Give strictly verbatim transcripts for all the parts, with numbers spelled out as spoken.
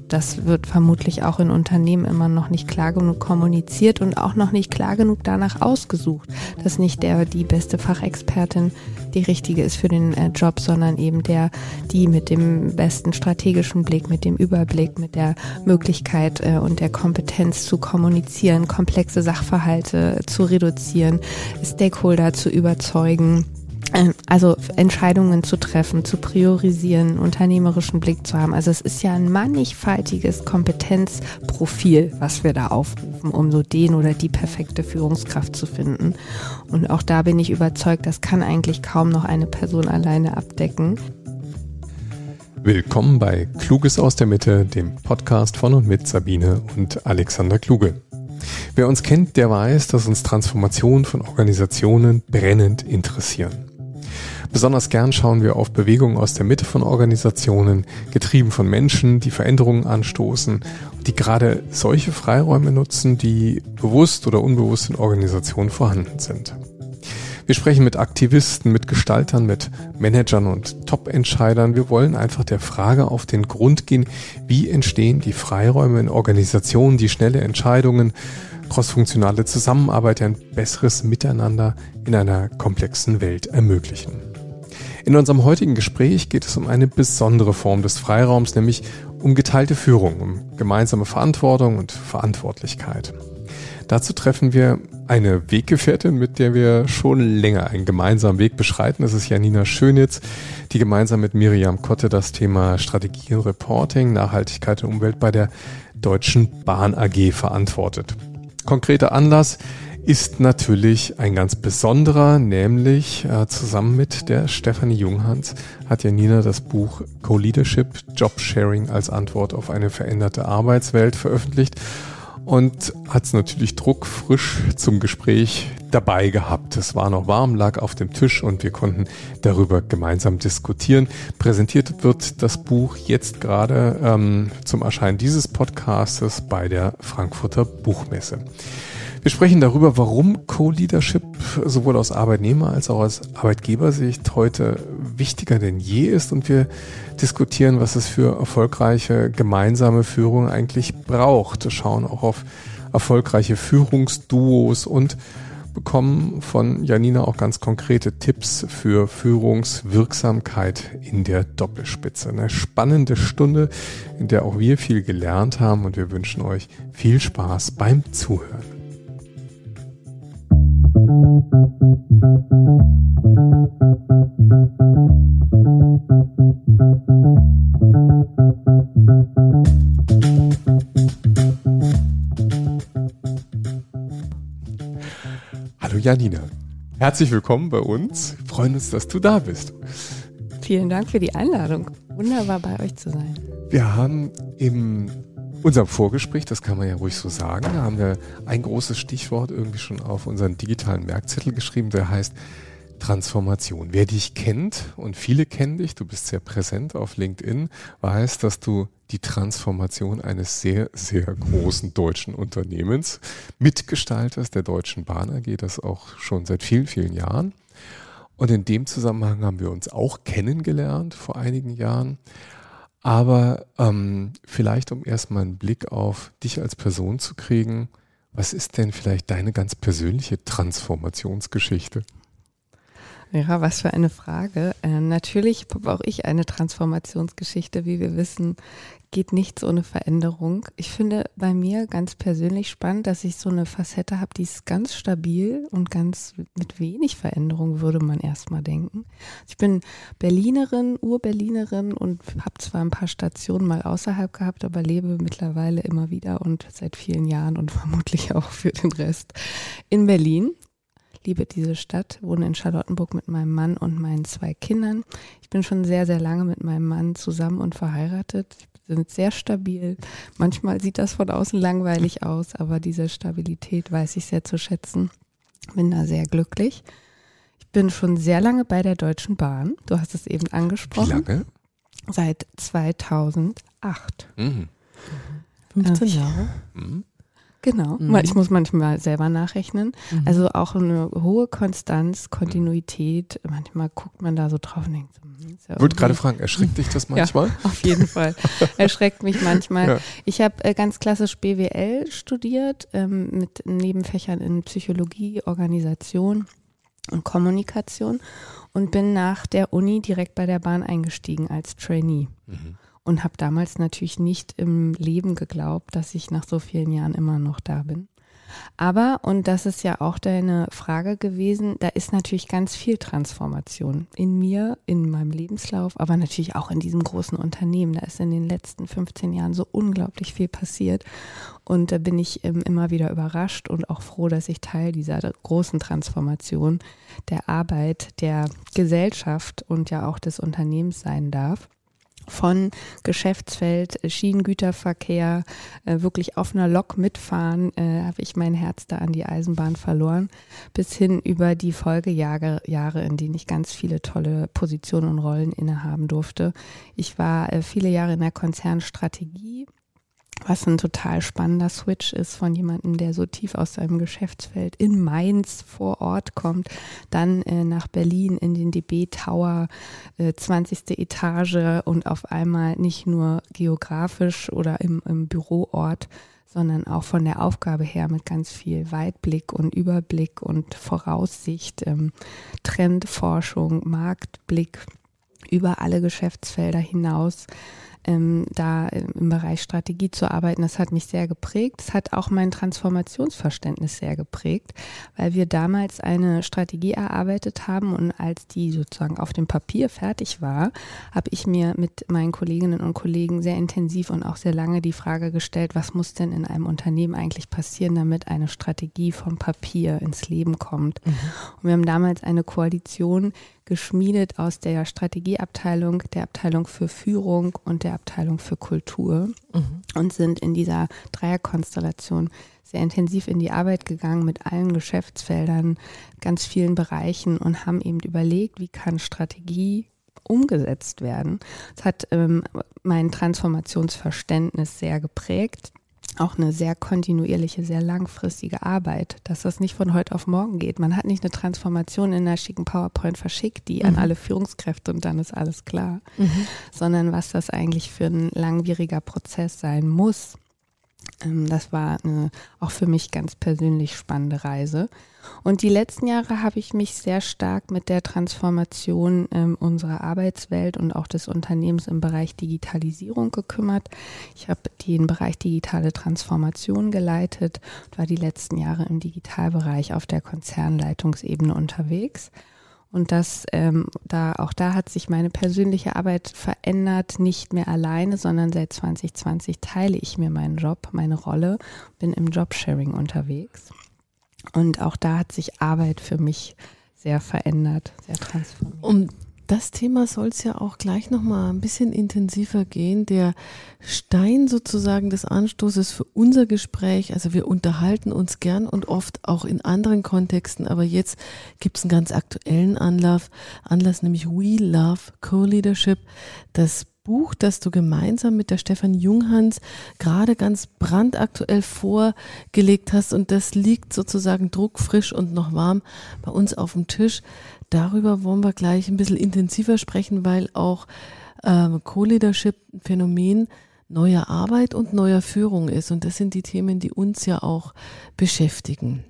das wird vermutlich auch in Unternehmen immer noch nicht klar genug kommuniziert und auch noch nicht klar genug danach ausgesucht, dass nicht der, die beste Fachexpertin die richtige ist für den äh, Job, sondern eben der, die mit dem besten strategischen Blick, mit dem Überblick, mit der Möglichkeit äh, und der Kompetenz zu kommunizieren, komplexe Sachverhalte zu reduzieren, Stakeholder zu überzeugen, äh, also Entscheidungen zu treffen, zu priorisieren, unternehmerischen Blick zu haben. Also es ist ja ein mannigfaltiges Kompetenzprofil, was wir da aufrufen, um so den oder die perfekte Führungskraft zu finden. Und auch da bin ich überzeugt, das kann eigentlich kaum noch eine Person alleine abdecken. Willkommen bei Kluges aus der Mitte, dem Podcast von und mit Sabine und Alexander Kluge. Wer uns kennt, der weiß, dass uns Transformation von Organisationen brennend interessieren. Besonders gern schauen wir auf Bewegungen aus der Mitte von Organisationen, getrieben von Menschen, die Veränderungen anstoßen, die gerade solche Freiräume nutzen, die bewusst oder unbewusst in Organisationen vorhanden sind. Wir sprechen mit Aktivisten, mit Gestaltern, mit Managern und Top-Entscheidern. Wir wollen einfach der Frage auf den Grund gehen, wie entstehen die Freiräume in Organisationen, die schnelle Entscheidungen, crossfunktionale Zusammenarbeit, ein besseres Miteinander in einer komplexen Welt ermöglichen. In unserem heutigen Gespräch geht es um eine besondere Form des Freiraums, nämlich um geteilte Führung, um gemeinsame Verantwortung und Verantwortlichkeit. Dazu treffen wir eine Weggefährtin, mit der wir schon länger einen gemeinsamen Weg beschreiten. Das ist Janina Schönitz, die gemeinsam mit Miriam Kotte das Thema Strategie und Reporting, Nachhaltigkeit und Umwelt bei der Deutschen Bahn A G verantwortet. Konkreter Anlass ist natürlich ein ganz besonderer, nämlich äh, zusammen mit der Stefanie Junghans hat Janina das Buch Co-Leadership, Job Sharing als Antwort auf eine veränderte Arbeitswelt veröffentlicht und hat es natürlich druckfrisch zum Gespräch dabei gehabt. Es war noch warm, lag auf dem Tisch und wir konnten darüber gemeinsam diskutieren. Präsentiert wird das Buch jetzt gerade ähm, zum Erscheinen dieses Podcastes bei der Frankfurter Buchmesse. Wir sprechen darüber, warum Co-Leadership sowohl aus Arbeitnehmer- als auch aus Arbeitgebersicht heute wichtiger denn je ist und wir diskutieren, was es für erfolgreiche gemeinsame Führung eigentlich braucht. Wir schauen auch auf erfolgreiche Führungsduos und bekommen von Janina auch ganz konkrete Tipps für Führungswirksamkeit in der Doppelspitze. Eine spannende Stunde, in der auch wir viel gelernt haben und wir wünschen euch viel Spaß beim Zuhören. Hallo Janina, herzlich willkommen bei uns. Wir freuen uns, dass du da bist. Vielen Dank für die Einladung. Wunderbar, bei euch zu sein. Wir haben im unserem Vorgespräch, das kann man ja ruhig so sagen, da haben wir ein großes Stichwort irgendwie schon auf unseren digitalen Merkzettel geschrieben, der heißt Transformation. Wer dich kennt, und viele kennen dich, du bist sehr präsent auf LinkedIn, weiß, dass du die Transformation eines sehr, sehr großen deutschen Unternehmens mitgestaltest, der Deutschen Bahn A G, das auch schon seit vielen, vielen Jahren. Und in dem Zusammenhang haben wir uns auch kennengelernt vor einigen Jahren. Aber ähm, vielleicht, um erstmal einen Blick auf dich als Person zu kriegen, was ist denn vielleicht deine ganz persönliche Transformationsgeschichte? Ja, was für eine Frage. Äh, natürlich habe auch ich eine Transformationsgeschichte. Wie wir wissen, geht nichts ohne Veränderung. Ich finde bei mir ganz persönlich spannend, dass ich so eine Facette habe, die ist ganz stabil und ganz mit wenig Veränderung, würde man erstmal denken. Ich bin Berlinerin, Ur-Berlinerin und habe zwar ein paar Stationen mal außerhalb gehabt, aber lebe mittlerweile immer wieder und seit vielen Jahren und vermutlich auch für den Rest in Berlin. Liebe diese Stadt, wohne in Charlottenburg mit meinem Mann und meinen zwei Kindern. Ich bin schon sehr, sehr lange mit meinem Mann zusammen und verheiratet. Wir sind sehr stabil. Manchmal sieht das von außen langweilig aus, aber diese Stabilität weiß ich sehr zu schätzen. Bin da sehr glücklich. Ich bin schon sehr lange bei der Deutschen Bahn. Du hast es eben angesprochen. Wie lange? Seit zweitausendacht. Mhm. fünfzehn Jahre. Mhm. Genau, Mhm. weil ich muss manchmal selber nachrechnen. Mhm. Also auch eine hohe Konstanz, Kontinuität. Manchmal guckt man da so drauf und denkt, so, hm, ist ja Ich wollte gerade irgendwie- fragen, erschrickt dich das manchmal? Ja, auf jeden Fall. Erschreckt mich manchmal. Ja. Ich habe äh, ganz klassisch B W L studiert, ähm, mit Nebenfächern in Psychologie, Organisation und Kommunikation und bin nach der Uni direkt bei der Bahn eingestiegen als Trainee. Mhm. Und habe damals natürlich nicht im Leben geglaubt, dass ich nach so vielen Jahren immer noch da bin. Aber, und das ist ja auch deine Frage gewesen, da ist natürlich ganz viel Transformation in mir, in meinem Lebenslauf, aber natürlich auch in diesem großen Unternehmen. Da ist in den letzten fünfzehn Jahren so unglaublich viel passiert. Und da bin ich ähm, immer wieder überrascht und auch froh, dass ich Teil dieser großen Transformation der Arbeit, der Gesellschaft und ja auch des Unternehmens sein darf. Von Geschäftsfeld, Schienengüterverkehr, äh, wirklich auf einer Lok mitfahren, äh, habe ich mein Herz da an die Eisenbahn verloren, bis hin über die Folgejahre, Jahre, in denen ich ganz viele tolle Positionen und Rollen innehaben durfte. Ich war äh, viele Jahre in der Konzernstrategie, was ein total spannender Switch ist von jemandem, der so tief aus seinem Geschäftsfeld in Mainz vor Ort kommt, dann äh, nach Berlin in den D B Tower, äh, zwanzigste Etage und auf einmal nicht nur geografisch oder im, im Büroort, sondern auch von der Aufgabe her mit ganz viel Weitblick und Überblick und Voraussicht, ähm, Trendforschung, Marktblick über alle Geschäftsfelder hinaus. Ähm, da im Bereich Strategie zu arbeiten, das hat mich sehr geprägt. Das hat auch mein Transformationsverständnis sehr geprägt, weil wir damals eine Strategie erarbeitet haben und als die sozusagen auf dem Papier fertig war, habe ich mir mit meinen Kolleginnen und Kollegen sehr intensiv und auch sehr lange die Frage gestellt, was muss denn in einem Unternehmen eigentlich passieren, damit eine Strategie vom Papier ins Leben kommt. Mhm. Und wir haben damals eine Koalition geschmiedet aus der Strategieabteilung, der Abteilung für Führung und der Abteilung für Kultur mhm. und sind in dieser Dreierkonstellation sehr intensiv in die Arbeit gegangen mit allen Geschäftsfeldern, ganz vielen Bereichen und haben eben überlegt, wie kann Strategie umgesetzt werden. Das hat ähm, mein Transformationsverständnis sehr geprägt. Auch eine sehr kontinuierliche, sehr langfristige Arbeit, dass das nicht von heute auf morgen geht. Man hat nicht eine Transformation in einer schicken PowerPoint verschickt, die mhm. an alle Führungskräfte und dann ist alles klar, mhm. sondern was das eigentlich für ein langwieriger Prozess sein muss. Das war eine, auch für mich ganz persönlich spannende Reise. Und die letzten Jahre habe ich mich sehr stark mit der Transformation ähm, unserer Arbeitswelt und auch des Unternehmens im Bereich Digitalisierung gekümmert. Ich habe den Bereich digitale Transformation geleitet und war die letzten Jahre im Digitalbereich auf der Konzernleitungsebene unterwegs. Und das, ähm, da, auch da hat sich meine persönliche Arbeit verändert, nicht mehr alleine, sondern seit zwanzig zwanzig teile ich mir meinen Job, meine Rolle, bin im Jobsharing unterwegs. Und auch da hat sich Arbeit für mich sehr verändert, sehr transformiert. Um das Thema soll es ja auch gleich nochmal ein bisschen intensiver gehen. Der Stein sozusagen des Anstoßes für unser Gespräch, also wir unterhalten uns gern und oft auch in anderen Kontexten, aber jetzt gibt es einen ganz aktuellen Anlass, Anlass, nämlich We Love Co-Leadership, das Buch, das du gemeinsam mit der Stefanie Junghans gerade ganz brandaktuell vorgelegt hast und das liegt sozusagen druckfrisch und noch warm bei uns auf dem Tisch. Darüber wollen wir gleich ein bisschen intensiver sprechen, weil auch ähm, Co-Leadership ein Phänomen neuer Arbeit und neuer Führung ist und das sind die Themen, die uns ja auch beschäftigen.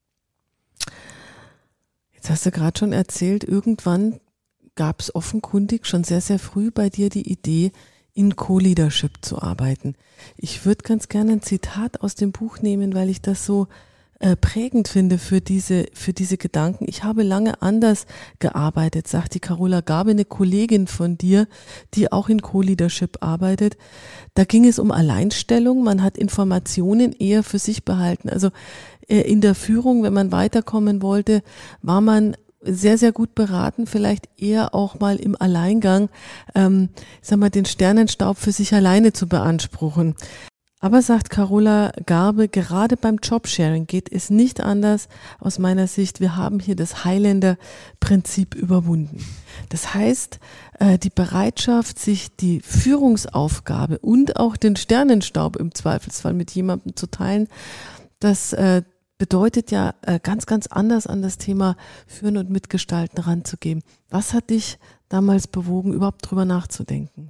Jetzt hast du gerade schon erzählt, irgendwann gab es offenkundig schon sehr, sehr früh bei dir die Idee, in Co-Leadership zu arbeiten. Ich würde ganz gerne ein Zitat aus dem Buch nehmen, weil ich das so äh, prägend finde für diese, für diese Gedanken. Ich habe lange anders gearbeitet, sagt die Carola Garbe, eine Kollegin von dir, die auch in Co-Leadership arbeitet. Da ging es um Alleinstellung, man hat Informationen eher für sich behalten. Also äh, in der Führung, wenn man weiterkommen wollte, war man sehr, sehr gut beraten, vielleicht eher auch mal im Alleingang, ähm, sag mal, den Sternenstaub für sich alleine zu beanspruchen. Aber sagt Carola Garbe, gerade beim Jobsharing geht es nicht anders aus meiner Sicht. Wir haben hier das Highlander-Prinzip überwunden. Das heißt, äh, die Bereitschaft, sich die Führungsaufgabe und auch den Sternenstaub im Zweifelsfall mit jemandem zu teilen, Das äh, bedeutet ja äh, ganz, ganz anders an das Thema Führen und Mitgestalten ranzugehen. Was hat dich damals bewogen, überhaupt drüber nachzudenken?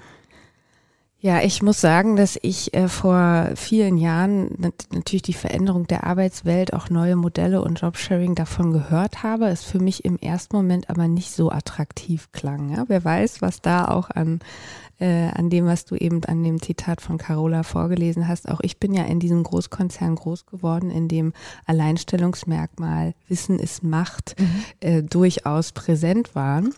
Ja, ich muss sagen, dass ich äh, vor vielen Jahren nat- natürlich die Veränderung der Arbeitswelt, auch neue Modelle und Jobsharing davon gehört habe, es für mich im ersten Moment aber nicht so attraktiv klang. Ja? Wer weiß, was da auch an, äh, an dem, was du eben an dem Zitat von Carola vorgelesen hast. Auch ich bin ja in diesem Großkonzern groß geworden, in dem Alleinstellungsmerkmal Wissen ist Macht mhm. äh, durchaus präsent waren.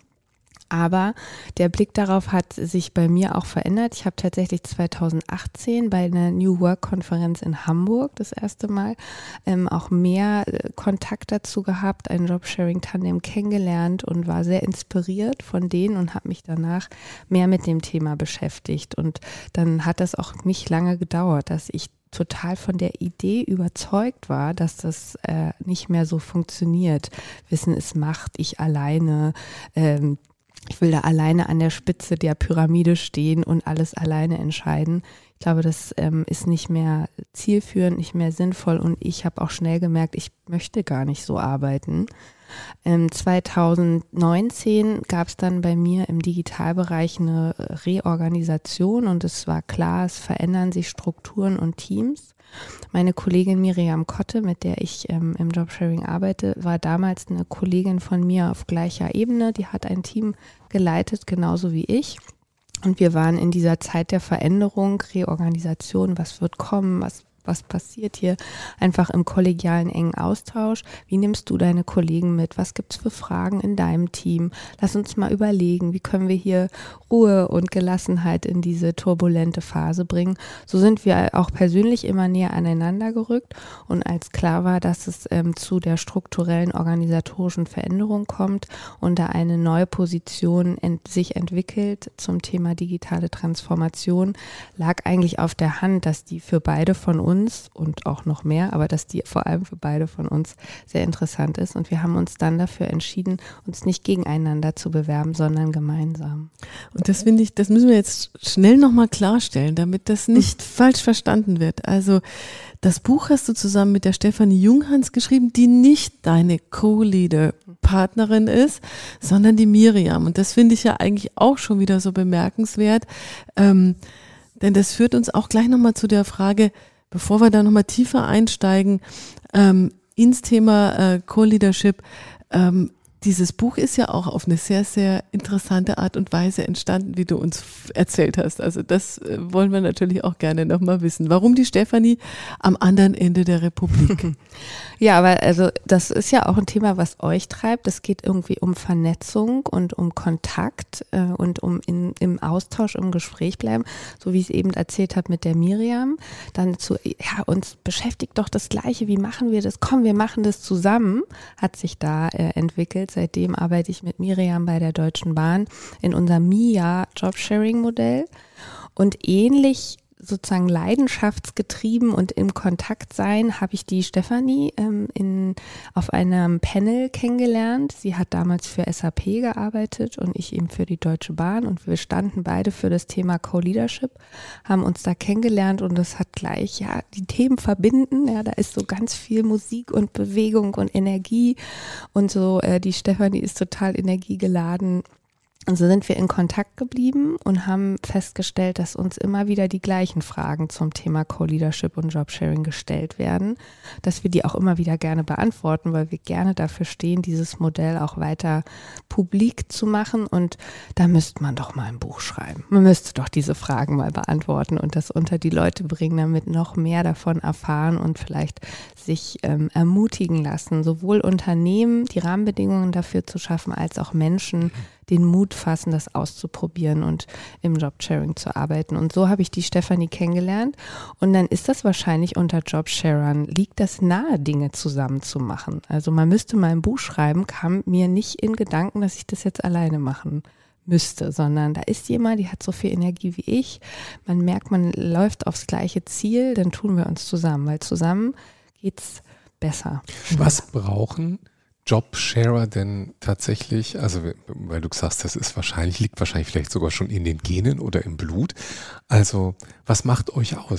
Aber der Blick darauf hat sich bei mir auch verändert. Ich habe tatsächlich zweitausendachtzehn bei einer New Work-Konferenz in Hamburg das erste Mal ähm, auch mehr äh, Kontakt dazu gehabt, ein Jobsharing-Tandem kennengelernt und war sehr inspiriert von denen und habe mich danach mehr mit dem Thema beschäftigt. Und dann hat das auch nicht lange gedauert, dass ich total von der Idee überzeugt war, dass das äh, nicht mehr so funktioniert. Wissen ist Macht, ich alleine, ähm, ich will da alleine an der Spitze der Pyramide stehen und alles alleine entscheiden. Ich glaube, das ähm, ist nicht mehr zielführend, nicht mehr sinnvoll und ich habe auch schnell gemerkt, ich möchte gar nicht so arbeiten. Ähm, zweitausendneunzehn gab es dann bei mir im Digitalbereich eine Reorganisation und es war klar, es verändern sich Strukturen und Teams. Meine Kollegin Miriam Kotte, mit der ich ähm, im Jobsharing arbeite, war damals eine Kollegin von mir auf gleicher Ebene. Die hat ein Team geleitet, genauso wie ich. Und wir waren in dieser Zeit der Veränderung, Reorganisation, was wird kommen, was was passiert hier, einfach im kollegialen engen Austausch. Wie nimmst du deine Kollegen mit? Was gibt's für Fragen in deinem Team? Lass uns mal überlegen, wie können wir hier Ruhe und Gelassenheit in diese turbulente Phase bringen. So sind wir auch persönlich immer näher aneinander gerückt und als klar war, dass es ähm, zu der strukturellen organisatorischen Veränderung kommt und da eine neue Position ent- sich entwickelt zum Thema digitale Transformation, lag eigentlich auf der Hand, dass die für beide von uns und auch noch mehr, aber dass die vor allem für beide von uns sehr interessant ist. Und wir haben uns dann dafür entschieden, uns nicht gegeneinander zu bewerben, sondern gemeinsam. Und das finde ich, das müssen wir jetzt schnell nochmal klarstellen, damit das nicht mhm. falsch verstanden wird. Also das Buch hast du zusammen mit der Stefanie Junghans geschrieben, die nicht deine Co-Leader-Partnerin ist, sondern die Miriam. Und das finde ich ja eigentlich auch schon wieder so bemerkenswert, ähm, denn das führt uns auch gleich nochmal zu der Frage, bevor wir da nochmal tiefer einsteigen, ähm, ins Thema äh, Co-Leadership, ähm, dieses Buch ist ja auch auf eine sehr, sehr interessante Art und Weise entstanden, wie du uns f- erzählt hast. Also das äh, wollen wir natürlich auch gerne nochmal wissen. Warum die Stefanie am anderen Ende der Republik? Ja, aber also das ist ja auch ein Thema, was euch treibt. Es geht irgendwie um Vernetzung und um Kontakt äh, und um in, im Austausch, im Gespräch bleiben, so wie ich es eben erzählt habe mit der Miriam. Dann zu, ja, uns beschäftigt doch das Gleiche. Wie machen wir das? Komm, wir machen das zusammen, hat sich da äh, entwickelt. Seitdem arbeite ich mit Miriam bei der Deutschen Bahn in unserem M I A Jobsharing-Modell und ähnlich sozusagen leidenschaftsgetrieben und im Kontakt sein, habe ich die Stefanie ähm, in, auf einem Panel kennengelernt. Sie hat damals für S A P gearbeitet und ich eben für die Deutsche Bahn und wir standen beide für das Thema Co-Leadership, haben uns da kennengelernt und das hat gleich, ja, die Themen verbinden, ja, da ist so ganz viel Musik und Bewegung und Energie und so, äh, die Stefanie ist total energiegeladen. Und so sind wir in Kontakt geblieben und haben festgestellt, dass uns immer wieder die gleichen Fragen zum Thema Co-Leadership und Jobsharing gestellt werden, dass wir die auch immer wieder gerne beantworten, weil wir gerne dafür stehen, dieses Modell auch weiter publik zu machen. Und da müsste man doch mal ein Buch schreiben. Man müsste doch diese Fragen mal beantworten und das unter die Leute bringen, damit noch mehr davon erfahren und vielleicht sich ähm, ermutigen lassen, sowohl Unternehmen die Rahmenbedingungen dafür zu schaffen, als auch Menschen den Mut fassen, das auszuprobieren und im Jobsharing zu arbeiten. Und so habe ich die Stefanie kennengelernt. Und dann ist das wahrscheinlich unter Jobsharern, liegt das nahe, Dinge zusammen zu machen. Also man müsste mal ein Buch schreiben, kam mir nicht in Gedanken, dass ich das jetzt alleine machen müsste, sondern da ist jemand, die hat so viel Energie wie ich. Man merkt, man läuft aufs gleiche Ziel, dann tun wir uns zusammen, weil zusammen geht's besser. Was brauchen Jobsharer denn tatsächlich, also weil du sagst, das ist wahrscheinlich, liegt wahrscheinlich vielleicht sogar schon in den Genen oder im Blut. Also was macht euch aus?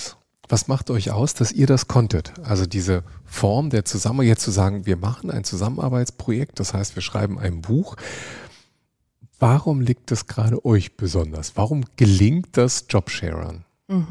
Was macht euch aus, dass ihr das konntet? Also diese Form der Zusammenarbeit, jetzt zu sagen, wir machen ein Zusammenarbeitsprojekt, das heißt, wir schreiben ein Buch. Warum liegt es gerade euch besonders? Warum gelingt das Jobsharern?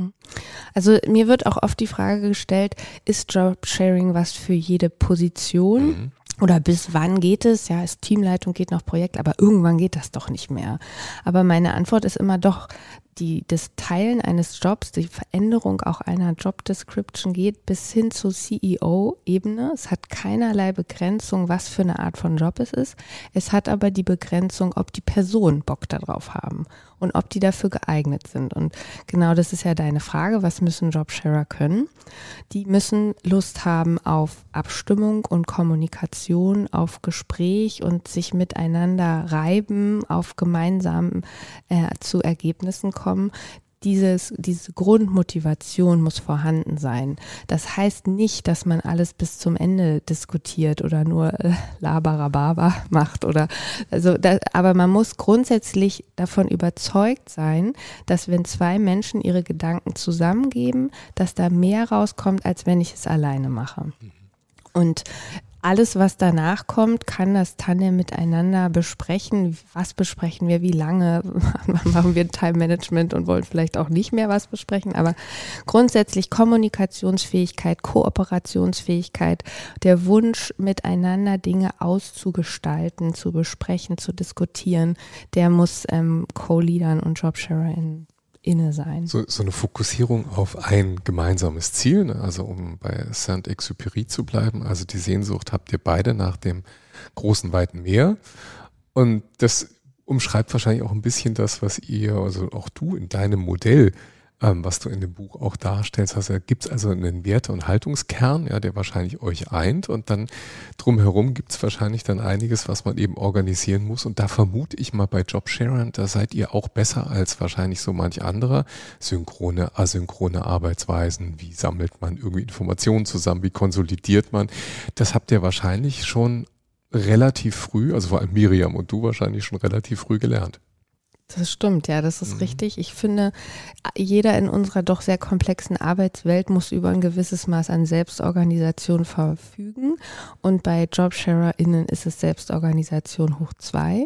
Also mir wird auch oft die Frage gestellt, ist Jobsharing was für jede Position? Mhm. Oder bis wann geht es? Ja, ist Teamleitung, geht noch Projekt, aber irgendwann geht das doch nicht mehr. Aber meine Antwort ist immer doch, die, das Teilen eines Jobs, die Veränderung auch einer Job Description geht bis hin zur C E O-Ebene. Es hat keinerlei Begrenzung, was für eine Art von Job es ist. Es hat aber die Begrenzung, ob die Personen Bock darauf haben und ob die dafür geeignet sind. Und genau das ist ja deine Frage, was müssen Jobsharer können? Die müssen Lust haben auf Abstimmung und Kommunikation, auf Gespräch und sich miteinander reiben, auf gemeinsam äh, zu Ergebnissen kommen. Kommen. Dieses, diese Grundmotivation muss vorhanden sein. Das heißt nicht, dass man alles bis zum Ende diskutiert oder nur äh, Labarababa macht oder also, da, aber man muss grundsätzlich davon überzeugt sein, dass wenn zwei Menschen ihre Gedanken zusammengeben, dass da mehr rauskommt, als wenn ich es alleine mache. Und alles, was danach kommt, kann das Tandem miteinander besprechen. Was besprechen wir, wie lange? Wann machen wir Time-Management und wollen vielleicht auch nicht mehr was besprechen? Aber grundsätzlich Kommunikationsfähigkeit, Kooperationsfähigkeit, der Wunsch, miteinander Dinge auszugestalten, zu besprechen, zu diskutieren, der muss ähm, Co-Leadern und JobSharerInnen inne sein. So, so eine Fokussierung auf ein gemeinsames Ziel, ne? Also um bei Saint-Exupéry zu bleiben, also die Sehnsucht habt ihr beide nach dem großen, weiten Meer und das umschreibt wahrscheinlich auch ein bisschen das, was ihr, also auch du in deinem Modell, ähm, was du in dem Buch auch darstellst, also gibt es also einen Werte- und Haltungskern, ja, der wahrscheinlich euch eint und dann drumherum gibt es wahrscheinlich dann einiges, was man eben organisieren muss und da vermute ich mal bei Jobsharern, da seid ihr auch besser als wahrscheinlich so manch anderer, synchrone, asynchrone Arbeitsweisen, wie sammelt man irgendwie Informationen zusammen, wie konsolidiert man, das habt ihr wahrscheinlich schon relativ früh, also vor allem Miriam und du wahrscheinlich schon relativ früh gelernt. Das stimmt, ja, das ist mhm. richtig. Ich finde, jeder in unserer doch sehr komplexen Arbeitswelt muss über ein gewisses Maß an Selbstorganisation verfügen. Und bei JobsharerInnen ist es Selbstorganisation hoch zwei.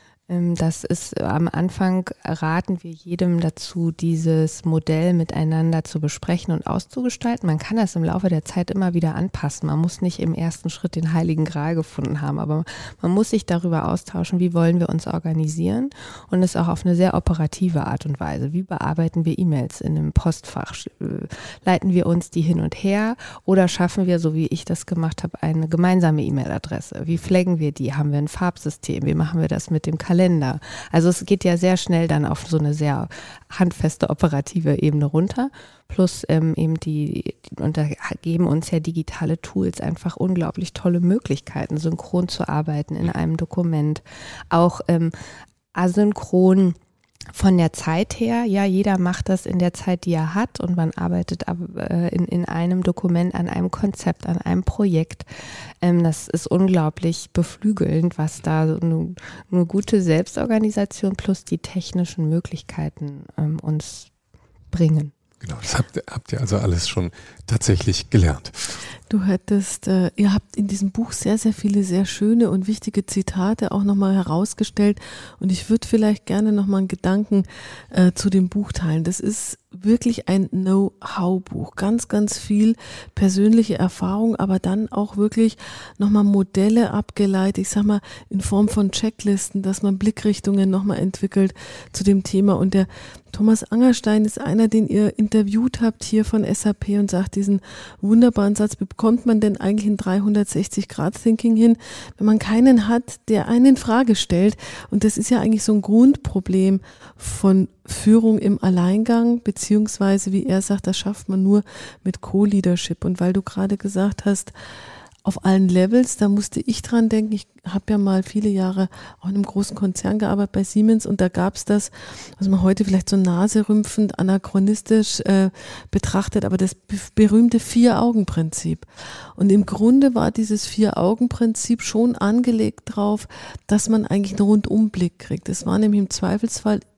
Das ist am Anfang, raten wir jedem dazu, dieses Modell miteinander zu besprechen und auszugestalten. Man kann das im Laufe der Zeit immer wieder anpassen. Man muss nicht im ersten Schritt den Heiligen Gral gefunden haben, aber man muss sich darüber austauschen, wie wollen wir uns organisieren und es auch auf eine sehr operative Art und Weise. Wie bearbeiten wir E-Mails in einem Postfach? Leiten wir uns die hin und her oder schaffen wir, so wie ich das gemacht habe, eine gemeinsame E-Mail-Adresse? Wie flaggen wir die? Haben wir ein Farbsystem? Wie machen wir das mit dem Kalender? Kalender. Also es geht ja sehr schnell dann auf so eine sehr handfeste operative Ebene runter. Plus ähm, eben die, die, und da geben uns ja digitale Tools einfach unglaublich tolle Möglichkeiten, synchron zu arbeiten in einem Dokument. Auch ähm, asynchron von der Zeit her, ja, jeder macht das in der Zeit, die er hat und man arbeitet äh, in, in einem Dokument, an einem Konzept, an einem Projekt. Ähm, das ist unglaublich beflügelnd, was da so eine, eine gute Selbstorganisation plus die technischen Möglichkeiten ähm, uns bringen. Genau, das habt, habt ihr also alles schon tatsächlich gelernt. Du hättest, äh, ihr habt in diesem Buch sehr, sehr viele sehr schöne und wichtige Zitate auch nochmal herausgestellt und ich würde vielleicht gerne nochmal einen Gedanken äh, zu dem Buch teilen. Das ist wirklich ein Know-how-Buch, ganz, ganz viel persönliche Erfahrung, aber dann auch wirklich nochmal Modelle abgeleitet, ich sag mal in Form von Checklisten, dass man Blickrichtungen nochmal entwickelt zu dem Thema und der Thomas Angerstein ist einer, den ihr interviewt habt hier von S A P und sagt diesen wunderbaren Satz, bekommt man denn eigentlich ein dreihundertsechzig Grad Thinking hin, wenn man keinen hat, der einen in Frage stellt? Und das ist ja eigentlich so ein Grundproblem von Führung im Alleingang, beziehungsweise, wie er sagt, das schafft man nur mit Co-Leadership. Und weil du gerade gesagt hast, auf allen Levels, da musste ich dran denken, ich habe ja mal viele Jahre auch in einem großen Konzern gearbeitet bei Siemens und da gab es das, was man heute vielleicht so naserümpfend, anachronistisch äh, betrachtet, aber das berühmte Vier-Augen-Prinzip. Und im Grunde war dieses Vier-Augen-Prinzip schon angelegt drauf, dass man eigentlich einen Rundumblick kriegt. Es war nämlich im Zweifelsfall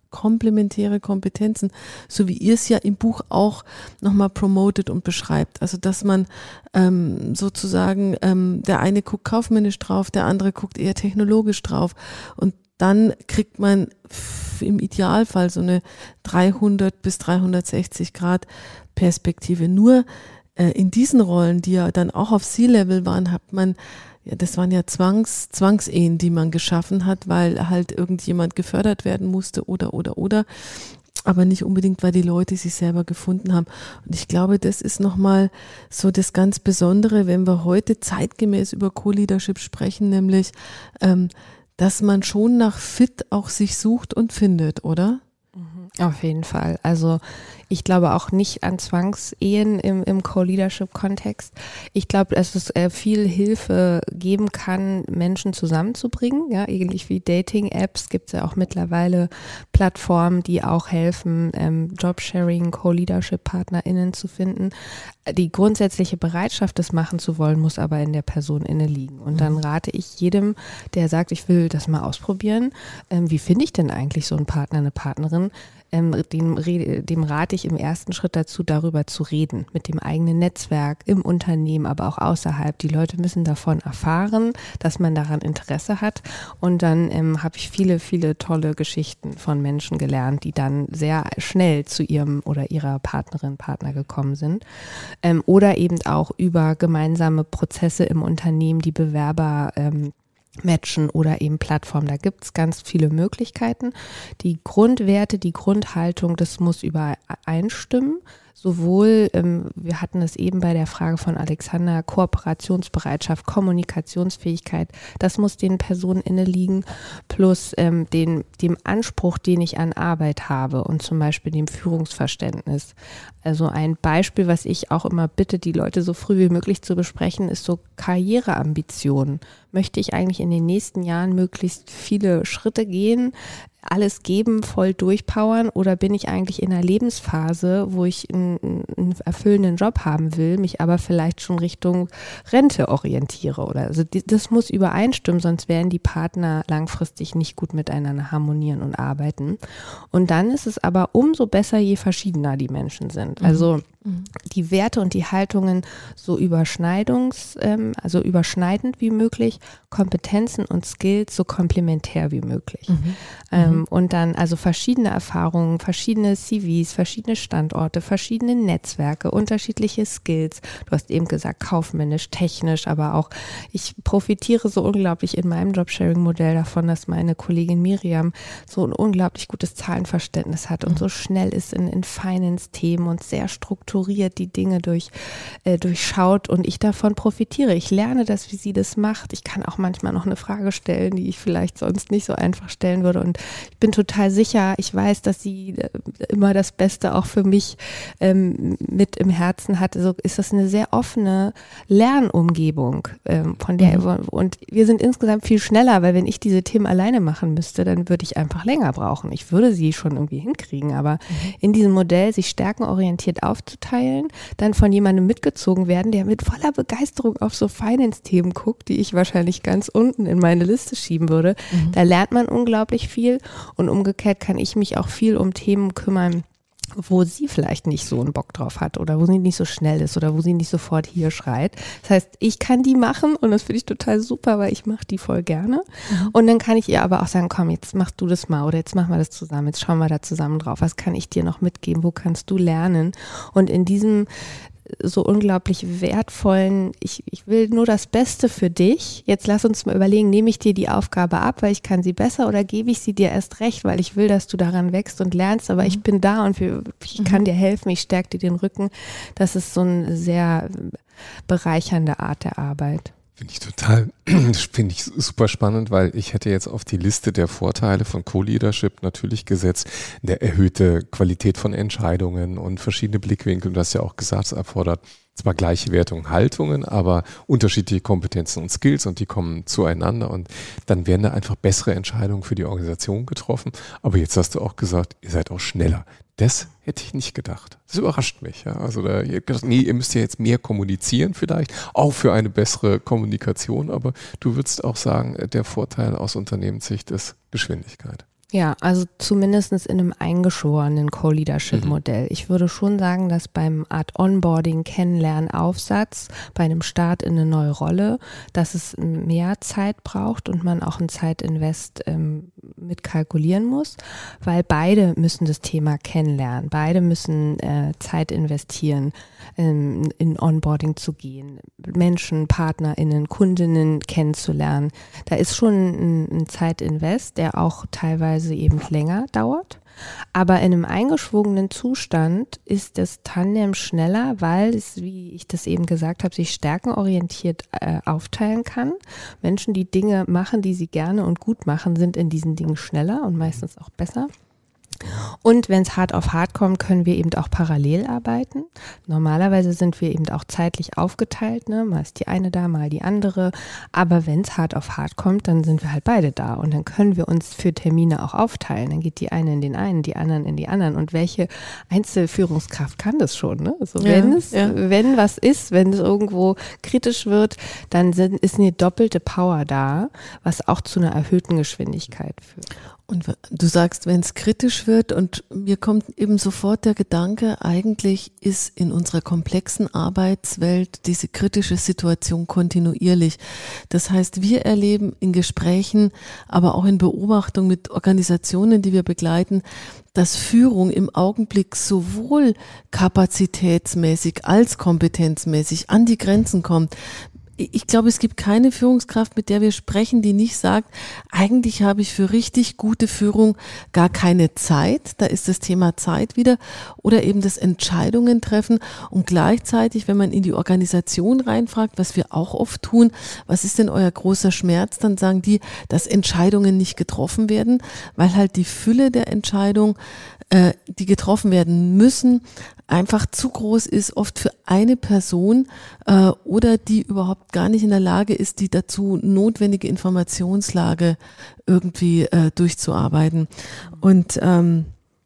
komplementäre Kompetenzen, so wie ihr es ja im Buch auch nochmal promotet und beschreibt. Also dass man ähm, sozusagen, ähm, der eine guckt kaufmännisch drauf, der andere guckt eher technologisch drauf und dann kriegt man im Idealfall so eine dreihundert bis dreihundertsechzig Grad Perspektive. Nur äh, in diesen Rollen, die ja dann auch auf C-Level waren, hat man Ja, das waren ja Zwangs, Zwangsehen, die man geschaffen hat, weil halt irgendjemand gefördert werden musste oder, oder, oder. Aber nicht unbedingt, weil die Leute sich selber gefunden haben. Und ich glaube, das ist nochmal so das ganz Besondere, wenn wir heute zeitgemäß über Co-Leadership sprechen, nämlich, ähm, dass man schon nach Fit auch sich sucht und findet, oder? Auf jeden Fall. Also ich glaube auch nicht an Zwangsehen im, im Co-Leadership-Kontext. Ich glaube, dass es äh, viel Hilfe geben kann, Menschen zusammenzubringen. Ja, ähnlich wie Dating-Apps gibt es ja auch mittlerweile Plattformen, die auch helfen, ähm, Jobsharing, Co-Leadership-PartnerInnen zu finden. Die grundsätzliche Bereitschaft, das machen zu wollen, muss aber in der Person inne liegen. Und dann rate ich jedem, der sagt, ich will das mal ausprobieren, ähm, wie finde ich denn eigentlich so einen Partner, eine Partnerin? Ähm, dem, dem rate ich im ersten Schritt dazu, darüber zu reden, mit dem eigenen Netzwerk, im Unternehmen, aber auch außerhalb. Die Leute müssen davon erfahren, dass man daran Interesse hat. Und dann ähm, habe ich viele, viele tolle Geschichten von Menschen gelernt, die dann sehr schnell zu ihrem oder ihrer Partnerin, Partner gekommen sind. Ähm, oder eben auch über gemeinsame Prozesse im Unternehmen, die Bewerber ähm, matchen oder eben Plattformen. Da gibt es ganz viele Möglichkeiten. Die Grundwerte, die Grundhaltung, das muss übereinstimmen. Sowohl, ähm, wir hatten es eben bei der Frage von Alexander, Kooperationsbereitschaft, Kommunikationsfähigkeit, das muss den Personen inne liegen, plus ähm, den, dem Anspruch, den ich an Arbeit habe und zum Beispiel dem Führungsverständnis. Also ein Beispiel, was ich auch immer bitte, die Leute so früh wie möglich zu besprechen, ist so Karriereambitionen. Möchte ich eigentlich in den nächsten Jahren möglichst viele Schritte gehen, alles geben, voll durchpowern, oder bin ich eigentlich in einer Lebensphase, wo ich einen, einen erfüllenden Job haben will, mich aber vielleicht schon Richtung Rente orientiere oder also die, das muss übereinstimmen, sonst werden die Partner langfristig nicht gut miteinander harmonieren und arbeiten. Und dann ist es aber umso besser, je verschiedener die Menschen sind. Also mhm. die Werte und die Haltungen so überschneidungs, ähm, also überschneidend wie möglich, Kompetenzen und Skills so komplementär wie möglich. Mhm. Ähm, mhm. Und dann also verschiedene Erfahrungen, verschiedene C Vs, verschiedene Standorte, verschiedene Netzwerke, unterschiedliche Skills. Du hast eben gesagt, kaufmännisch, technisch, aber auch ich profitiere so unglaublich in meinem Jobsharing-Modell davon, dass meine Kollegin Miriam so ein unglaublich gutes Zahlenverständnis hat und mhm. so schnell ist in, in Finance-Themen und sehr strukturiert die Dinge durch, äh, durchschaut und ich davon profitiere. Ich lerne das, wie sie das macht. Ich kann auch manchmal noch eine Frage stellen, die ich vielleicht sonst nicht so einfach stellen würde und ich bin total sicher, ich weiß, dass sie immer das Beste auch für mich ähm, mit im Herzen hat. Also ist das eine sehr offene Lernumgebung, ähm, von der mhm. und wir sind insgesamt viel schneller, weil wenn ich diese Themen alleine machen müsste, dann würde ich einfach länger brauchen. Ich würde sie schon irgendwie hinkriegen, aber mhm. in diesem Modell sich stärkenorientiert aufzuteilen, dann von jemandem mitgezogen werden, der mit voller Begeisterung auf so Finance-Themen guckt, die ich wahrscheinlich ganz unten in meine Liste schieben würde. Mhm. Da lernt man unglaublich viel und umgekehrt kann ich mich auch viel um Themen kümmern, wo sie vielleicht nicht so einen Bock drauf hat oder wo sie nicht so schnell ist oder wo sie nicht sofort hier schreit. Das heißt, ich kann die machen und das finde ich total super, weil ich mache die voll gerne. Mhm. Und dann kann ich ihr aber auch sagen, komm, jetzt machst du das mal oder jetzt machen wir das zusammen, jetzt schauen wir da zusammen drauf. Was kann ich dir noch mitgeben? Wo kannst du lernen? Und in diesem so unglaublich wertvollen, ich, ich will nur das Beste für dich. Jetzt lass uns mal überlegen, nehme ich dir die Aufgabe ab, weil ich kann sie besser oder gebe ich sie dir erst recht, weil ich will, dass du daran wächst und lernst, aber mhm. ich bin da und wir, ich kann mhm. dir helfen, ich stärke dir den Rücken. Das ist so eine sehr bereichernde Art der Arbeit. Finde ich total, finde ich super spannend, weil ich hätte jetzt auf die Liste der Vorteile von Co-Leadership natürlich gesetzt, eine erhöhte Qualität von Entscheidungen und verschiedene Blickwinkel. Du hast ja auch gesagt, es erfordert zwar gleiche Wertung und Haltungen, aber unterschiedliche Kompetenzen und Skills und die kommen zueinander und dann werden da einfach bessere Entscheidungen für die Organisation getroffen. Aber jetzt hast du auch gesagt, ihr seid auch schneller. Das hätte ich nicht gedacht. Das überrascht mich. Ja. Also da, ihr, gedacht, nee, ihr müsst ja jetzt mehr kommunizieren vielleicht, auch für eine bessere Kommunikation, aber du würdest auch sagen, der Vorteil aus Unternehmenssicht ist Geschwindigkeit. Ja, also zumindest in einem eingeschworenen Co-Leadership-Modell. Mhm. Ich würde schon sagen, dass beim Art Onboarding, Kennenlernen, Aufsatz, bei einem Start in eine neue Rolle, dass es mehr Zeit braucht und man auch ein Zeitinvest ähm, mit kalkulieren muss, weil beide müssen das Thema kennenlernen, beide müssen äh, Zeit investieren, ähm, in Onboarding zu gehen, Menschen, PartnerInnen, KundInnen kennenzulernen. Da ist schon ein, ein Zeitinvest, der auch teilweise eben länger dauert. Aber in einem eingeschwungenen Zustand ist das Tandem schneller, weil es, wie ich das eben gesagt habe, sich stärkenorientiert äh, aufteilen kann. Menschen, die Dinge machen, die sie gerne und gut machen, sind in diesen Dingen schneller und meistens auch besser. Und wenn es hart auf hart kommt, können wir eben auch parallel arbeiten. Normalerweise sind wir eben auch zeitlich aufgeteilt, ne? Mal ist die eine da, mal die andere. Aber wenn es hart auf hart kommt, dann sind wir halt beide da und dann können wir uns für Termine auch aufteilen. Dann geht die eine in den einen, die anderen in die anderen. Und welche Einzelführungskraft kann das schon? Ne? Also wenn ja, es, ja. wenn was ist, wenn es irgendwo kritisch wird, dann sind, ist eine doppelte Power da, was auch zu einer erhöhten Geschwindigkeit führt. Und du sagst, wenn es kritisch wird, und mir kommt eben sofort der Gedanke, eigentlich ist in unserer komplexen Arbeitswelt diese kritische Situation kontinuierlich. Das heißt, wir erleben in Gesprächen, aber auch in Beobachtung mit Organisationen, die wir begleiten, dass Führung im Augenblick sowohl kapazitätsmäßig als kompetenzmäßig an die Grenzen kommt. Ich glaube, es gibt keine Führungskraft, mit der wir sprechen, die nicht sagt, eigentlich habe ich für richtig gute Führung gar keine Zeit. Da ist das Thema Zeit wieder. Oder eben das Entscheidungen treffen. Und gleichzeitig, wenn man in die Organisation reinfragt, was wir auch oft tun, was ist denn euer großer Schmerz? Dann sagen die, dass Entscheidungen nicht getroffen werden, weil halt die Fülle der Entscheidung, äh, die getroffen werden müssen, einfach zu groß ist, oft für eine Person äh, oder die überhaupt gar nicht in der Lage ist, die dazu notwendige Informationslage irgendwie äh, durchzuarbeiten. Und ähm,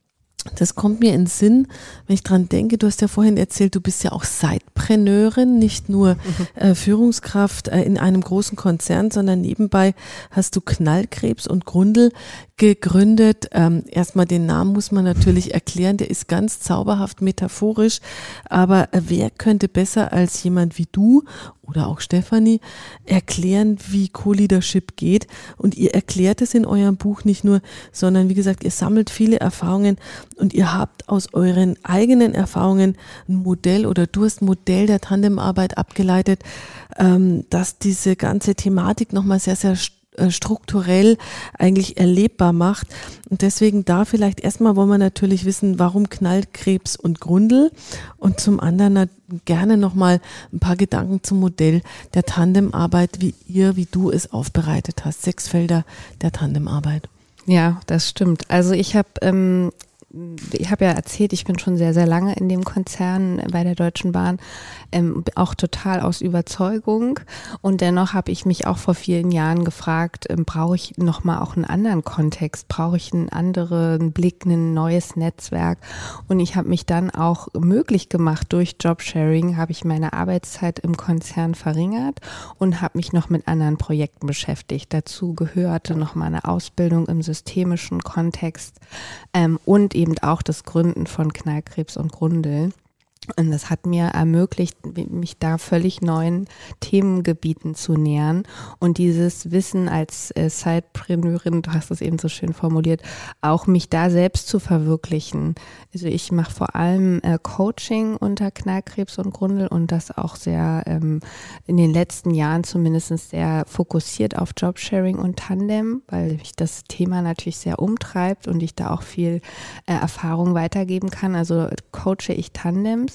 das kommt mir in den Sinn, wenn ich dran denke, du hast ja vorhin erzählt, du bist ja auch Sidepreneurin, nicht nur äh, Führungskraft äh, in einem großen Konzern, sondern nebenbei hast du Knallkrebs und Grundl gegründet. Ähm, erstmal den Namen muss man natürlich erklären, der ist ganz zauberhaft metaphorisch, aber äh, wer könnte besser als jemand wie du oder auch Stefanie erklären, wie Co-Leadership geht? Und ihr erklärt es in eurem Buch nicht nur, sondern wie gesagt, ihr sammelt viele Erfahrungen und ihr habt aus euren eigenen Erfahrungen ein Modell oder du hast ein Modell der Tandemarbeit abgeleitet, ähm, dass diese ganze Thematik nochmal sehr, sehr strukturell eigentlich erlebbar macht. Und deswegen da vielleicht erstmal wollen wir natürlich wissen, warum Knallkrebs und Grundl, und zum anderen gerne nochmal ein paar Gedanken zum Modell der Tandemarbeit, wie ihr, wie du es aufbereitet hast. Sechs Felder der Tandemarbeit. Ja, das stimmt. Also ich habe ähm, ich habe ja erzählt, ich bin schon sehr, sehr lange in dem Konzern bei der Deutschen Bahn, ähm, auch total aus Überzeugung. Und dennoch habe ich mich auch vor vielen Jahren gefragt, ähm, brauche ich nochmal auch einen anderen Kontext? Brauche ich einen anderen Blick, ein neues Netzwerk? Und ich habe mich dann auch möglich gemacht, durch Jobsharing habe ich meine Arbeitszeit im Konzern verringert und habe mich noch mit anderen Projekten beschäftigt. Dazu gehörte nochmal eine Ausbildung im systemischen Kontext ähm, und eben auch das Gründen von Knallkrebs und Grundl. Und das hat mir ermöglicht, mich da völlig neuen Themengebieten zu nähern und dieses Wissen als äh, Sidepreneurin, du hast es eben so schön formuliert, auch mich da selbst zu verwirklichen. Also ich mache vor allem äh, Coaching unter Knallkrebs und Grundl und das auch sehr ähm, in den letzten Jahren zumindest sehr fokussiert auf Jobsharing und Tandem, weil mich das Thema natürlich sehr umtreibt und ich da auch viel äh, Erfahrung weitergeben kann. Also coache ich Tandems.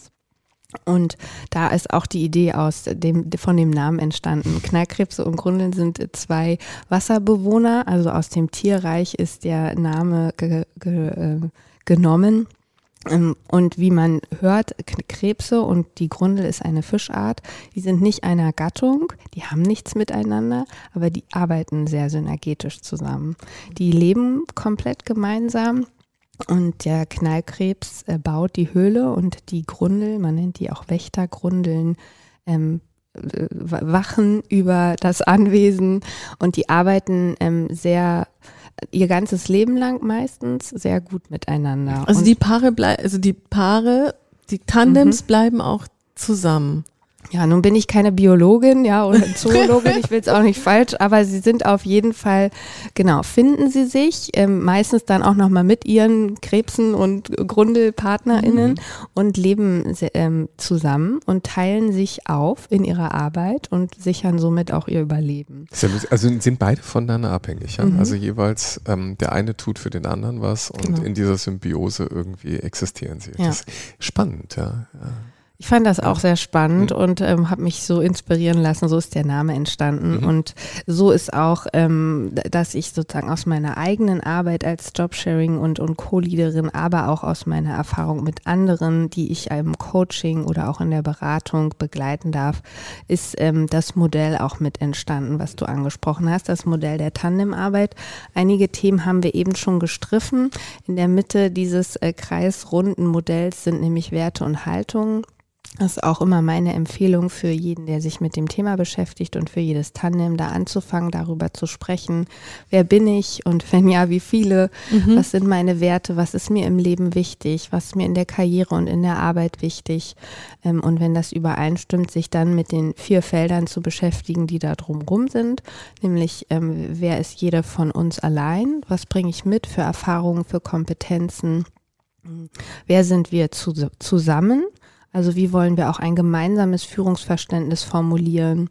Und da ist auch die Idee aus dem, von dem Namen entstanden. Knallkrebse und Grundl sind zwei Wasserbewohner, also aus dem Tierreich ist der Name ge, ge, äh, genommen. Und wie man hört, Krebse und die Grundl ist eine Fischart, die sind nicht einer Gattung, die haben nichts miteinander, aber die arbeiten sehr synergetisch zusammen. Die leben komplett gemeinsam. Und der Knallkrebs äh, baut die Höhle und die Grundl, man nennt die auch Wächtergrundeln, ähm, äh, wachen über das Anwesen und die arbeiten ähm, sehr ihr ganzes Leben lang meistens sehr gut miteinander. Also Und die Paare bleiben, also die Paare, die Tandems mhm. bleiben auch zusammen. Ja, nun bin ich keine Biologin, ja, oder Zoologin, ich will es auch nicht falsch, aber sie sind auf jeden Fall, genau, finden sie sich, ähm, meistens dann auch nochmal mit ihren Krebsen und GrundelpartnerInnen mhm. und leben ähm, zusammen und teilen sich auf in ihrer Arbeit und sichern somit auch ihr Überleben. Also sind beide voneinander abhängig, ja? Mhm. Also jeweils ähm, der eine tut für den anderen was und genau. in dieser Symbiose irgendwie existieren sie. Ja. Das ist spannend, ja. ja. Ich fand das auch sehr spannend mhm. und ähm, habe mich so inspirieren lassen, so ist der Name entstanden mhm. und so ist auch, ähm, dass ich sozusagen aus meiner eigenen Arbeit als Jobsharing und, und Co-Leaderin, aber auch aus meiner Erfahrung mit anderen, die ich im Coaching oder auch in der Beratung begleiten darf, ist ähm, das Modell auch mit entstanden, was du angesprochen hast, das Modell der Tandemarbeit. Einige Themen haben wir eben schon gestriffen. In der Mitte dieses äh, kreisrunden Modells sind nämlich Werte und Haltungen. Das ist auch immer meine Empfehlung für jeden, der sich mit dem Thema beschäftigt und für jedes Tandem, da anzufangen, darüber zu sprechen. Wer bin ich und wenn ja, wie viele? Mhm. Was sind meine Werte? Was ist mir im Leben wichtig? Was ist mir in der Karriere und in der Arbeit wichtig? Und wenn das übereinstimmt, sich dann mit den vier Feldern zu beschäftigen, die da drumherum sind. Nämlich, wer ist jeder von uns allein? Was bringe ich mit für Erfahrungen, für Kompetenzen? Wer sind wir zu, zusammen? Also wie wollen wir auch ein gemeinsames Führungsverständnis formulieren?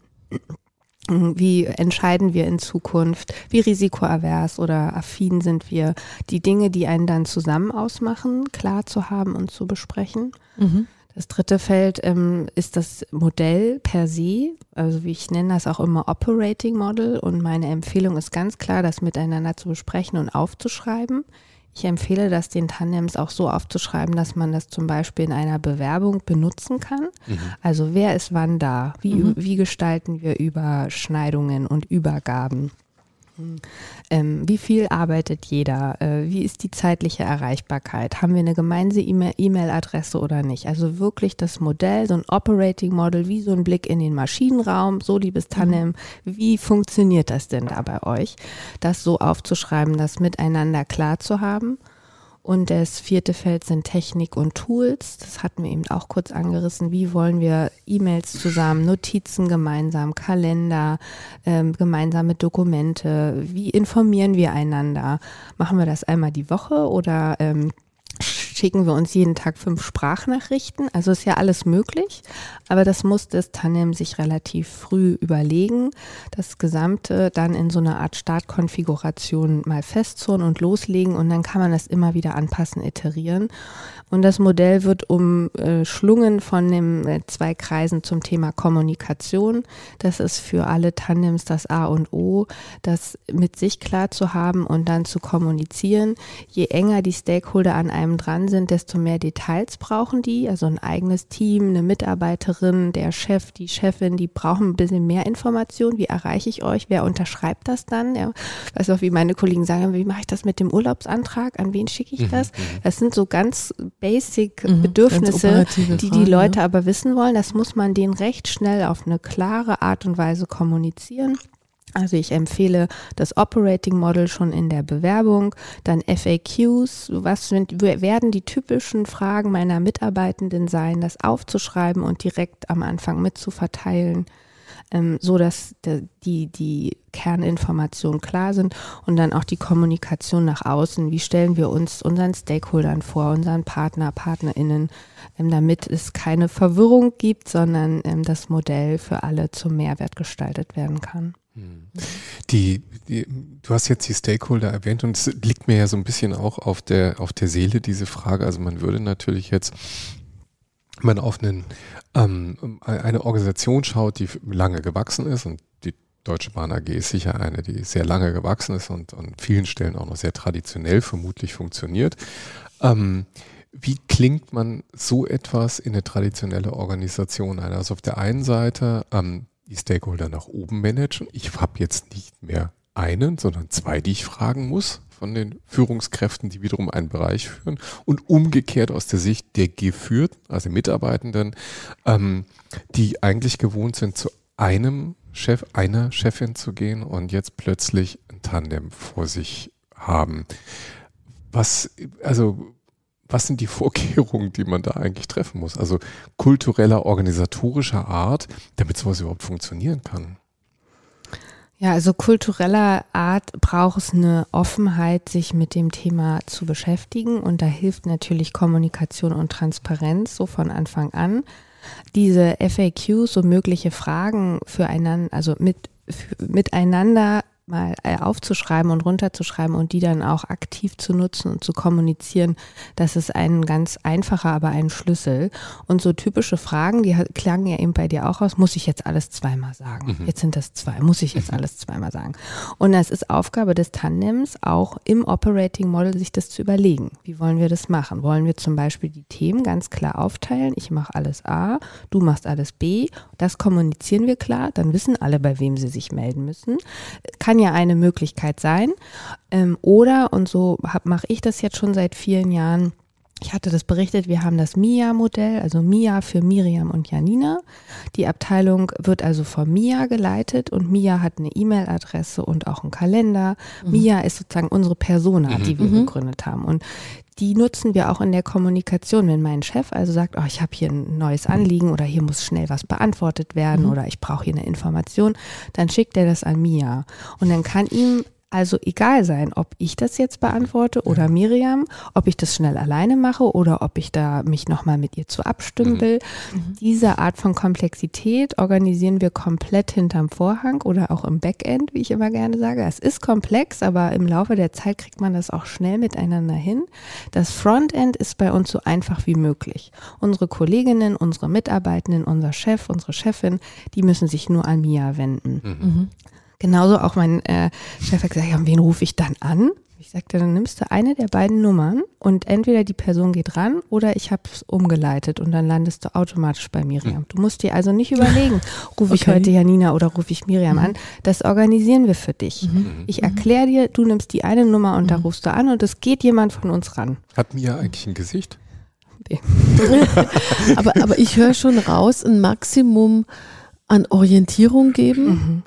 Wie entscheiden wir in Zukunft? Wie risikoavers oder affin sind wir? Die Dinge, die einen dann zusammen ausmachen, klar zu haben und zu besprechen. Mhm. Das dritte Feld ähm, ist das Modell per se, also wie ich nenne das auch immer Operating Model und meine Empfehlung ist ganz klar, das miteinander zu besprechen und aufzuschreiben. Ich empfehle das den Tandems auch so aufzuschreiben, dass man das zum Beispiel in einer Bewerbung benutzen kann. Mhm. Also wer ist wann da? Wie, mhm. wie gestalten wir Überschneidungen und Übergaben? Ähm, wie viel arbeitet jeder? Äh, wie ist die zeitliche Erreichbarkeit? Haben wir eine gemeinsame E-Mail-Adresse oder nicht? Also wirklich das Modell, so ein Operating Model, wie so ein Blick in den Maschinenraum. So, liebes Tandem, mhm. wie funktioniert das denn da bei euch? Das so aufzuschreiben, das miteinander klar zu haben. Und das vierte Feld sind Technik und Tools. Das hatten wir eben auch kurz angerissen. Wie wollen wir E-Mails zusammen, Notizen gemeinsam, Kalender, ähm, gemeinsame Dokumente? Wie informieren wir einander? Machen wir das einmal die Woche oder ähm, schicken wir uns jeden Tag fünf Sprachnachrichten? Also ist ja alles möglich, aber das muss das Tandem sich relativ früh überlegen, das Gesamte dann in so einer Art Startkonfiguration mal festzurren und loslegen und dann kann man das immer wieder anpassen, iterieren. Und das Modell wird umschlungen von den äh, zwei Kreisen zum Thema Kommunikation. Das ist für alle Tandems das A und O, das mit sich klar zu haben und dann zu kommunizieren. Je enger die Stakeholder an einem dran sind, desto mehr Details brauchen die. Also ein eigenes Team, eine Mitarbeiterin, der Chef, die Chefin, die brauchen ein bisschen mehr Information. Wie erreiche ich euch? Wer unterschreibt das dann? Ja, weiß auch, wie meine Kollegen sagen, wie mache ich das mit dem Urlaubsantrag? An wen schicke ich das? Das sind so ganz basic mhm, Bedürfnisse, die die Leute ja. aber wissen wollen. Das muss man denen recht schnell auf eine klare Art und Weise kommunizieren. Also ich empfehle das Operating Model schon in der Bewerbung, dann F A Qs, was sind, werden die typischen Fragen meiner Mitarbeitenden sein, das aufzuschreiben und direkt am Anfang mitzuverteilen, ähm, so dass die, die Kerninformationen klar sind und dann auch die Kommunikation nach außen. Wie stellen wir uns unseren Stakeholdern vor, unseren Partner, PartnerInnen, ähm, damit es keine Verwirrung gibt, sondern ähm, das Modell für alle zum Mehrwert gestaltet werden kann. Die, die, du hast jetzt die Stakeholder erwähnt und es liegt mir ja so ein bisschen auch auf der, auf der Seele, diese Frage. Also man würde natürlich jetzt, wenn man auf einen, ähm, eine Organisation schaut, die lange gewachsen ist und die Deutsche Bahn A G ist sicher eine, die sehr lange gewachsen ist und an vielen Stellen auch noch sehr traditionell vermutlich funktioniert. Ähm, Wie klingt man so etwas in eine traditionelle Organisation ein? Also auf der einen Seite ähm, die Stakeholder nach oben managen. Ich habe jetzt nicht mehr einen, sondern zwei, die ich fragen muss von den Führungskräften, die wiederum einen Bereich führen. Und umgekehrt aus der Sicht der Geführten, also Mitarbeitenden, ähm, die eigentlich gewohnt sind, zu einem Chef, einer Chefin zu gehen und jetzt plötzlich ein Tandem vor sich haben. Was, also, was sind die Vorkehrungen, die man da eigentlich treffen muss? Also kultureller, organisatorischer Art, damit sowas überhaupt funktionieren kann. Ja, also kultureller Art braucht es eine Offenheit, sich mit dem Thema zu beschäftigen, und da hilft natürlich Kommunikation und Transparenz so von Anfang an. Diese F A Qs, so mögliche Fragen füreinander, also mit, für, miteinander mal aufzuschreiben und runterzuschreiben und die dann auch aktiv zu nutzen und zu kommunizieren, das ist ein ganz einfacher, aber ein Schlüssel. Und so typische Fragen, die klangen ja eben bei dir auch aus, muss ich jetzt alles zweimal sagen? Mhm. Jetzt sind das zwei, muss ich jetzt alles zweimal sagen? Und das ist Aufgabe des Tandems, auch im Operating Model sich das zu überlegen. Wie wollen wir das machen? Wollen wir zum Beispiel die Themen ganz klar aufteilen? Ich mache alles A, du machst alles B. Das kommunizieren wir klar, dann wissen alle, bei wem sie sich melden müssen. Kann ja eine Möglichkeit sein. Ähm, oder, und so mache ich das jetzt schon seit vielen Jahren, ich hatte das berichtet, wir haben das M I A-Modell, also M I A für Miriam und Janina. Die Abteilung wird also von M I A geleitet, und M I A hat eine E-Mail-Adresse und auch einen Kalender. Mhm. M I A ist sozusagen unsere Persona, die wir mhm. gegründet haben. Und die nutzen wir auch in der Kommunikation. Wenn mein Chef also sagt, oh, ich habe hier ein neues Anliegen oder hier muss schnell was beantwortet werden mhm. oder ich brauche hier eine Information, dann schickt er das an M I A. Und dann kann ihm also egal sein, ob ich das jetzt beantworte oder ja. Miriam, ob ich das schnell alleine mache oder ob ich da mich nochmal mit ihr zu abstimmen will. Mhm. Diese Art von Komplexität organisieren wir komplett hinterm Vorhang oder auch im Backend, wie ich immer gerne sage. Es ist komplex, aber im Laufe der Zeit kriegt man das auch schnell miteinander hin. Das Frontend ist bei uns so einfach wie möglich. Unsere Kolleginnen, unsere Mitarbeitenden, unser Chef, unsere Chefin, die müssen sich nur an M I A wenden. Mhm. Genauso auch mein äh, Chef hat gesagt, ja, wen rufe ich dann an? Ich sagte, dann nimmst du eine der beiden Nummern und entweder die Person geht ran oder ich habe es umgeleitet und dann landest du automatisch bei Miriam. Du musst dir also nicht überlegen, rufe ich okay. heute Janina oder rufe ich Miriam mhm. an. Das organisieren wir für dich. Mhm. Ich erkläre dir, du nimmst die eine Nummer und mhm. da rufst du an und es geht jemand von uns ran. Hat Mia eigentlich ein Gesicht? Nee. aber, aber ich höre schon raus, ein Maximum an Orientierung geben. Mhm.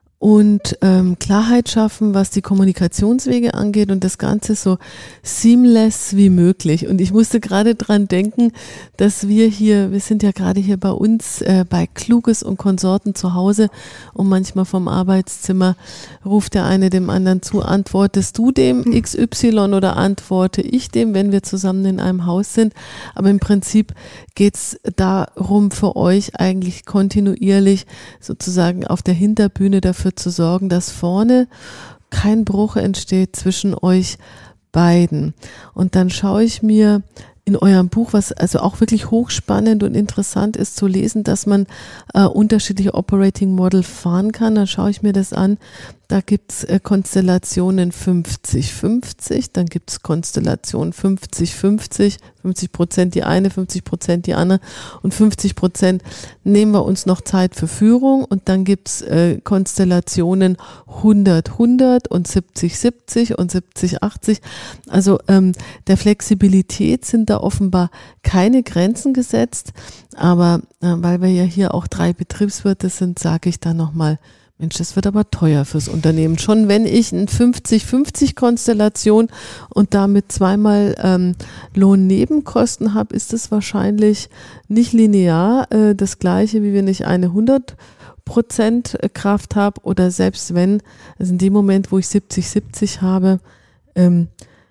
Und ähm, Klarheit schaffen, was die Kommunikationswege angeht und das Ganze so seamless wie möglich. Und ich musste gerade dran denken, dass wir hier, wir sind ja gerade hier bei uns äh, bei Kluges und Konsorten zu Hause und manchmal vom Arbeitszimmer ruft der eine dem anderen zu, antwortest du dem X Y oder antworte ich dem, wenn wir zusammen in einem Haus sind. Aber im Prinzip geht's darum für euch eigentlich kontinuierlich sozusagen auf der Hinterbühne dafür zu sorgen, dass vorne kein Bruch entsteht zwischen euch beiden. Und dann schaue ich mir in eurem Buch, was also auch wirklich hochspannend und interessant ist zu lesen, dass man äh, unterschiedliche Operating Model fahren kann. Dann schaue ich mir das an. Da gibt's äh, Konstellationen fünfzig fünfzig, dann gibt's Konstellationen fünfzig fünfzig, fünfzig Prozent die eine, fünfzig Prozent die andere und fünfzig Prozent nehmen wir uns noch Zeit für Führung, und dann gibt's äh, Konstellationen hundert hundert und siebzig siebzig und siebzig achtzig. Also ähm, der Flexibilität sind da offenbar keine Grenzen gesetzt, aber äh, weil wir ja hier auch drei Betriebswirte sind, sage ich da nochmal, Mensch, das wird aber teuer fürs Unternehmen. Schon wenn ich eine fünfzig fünfzig Konstellation und damit zweimal ähm, Lohnnebenkosten habe, ist es wahrscheinlich nicht linear äh, das Gleiche, wie wenn ich eine hundert Prozent Kraft habe oder selbst wenn, also in dem Moment, wo ich siebzig siebzig habe, ähm,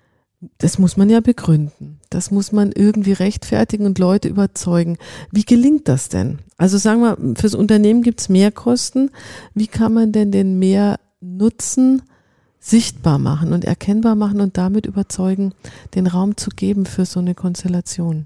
das muss man ja begründen. Das muss man irgendwie rechtfertigen und Leute überzeugen. Wie gelingt das denn? Also sagen wir, fürs Unternehmen gibt es Mehrkosten. Wie kann man denn den Mehrnutzen sichtbar machen und erkennbar machen und damit überzeugen, den Raum zu geben für so eine Konstellation?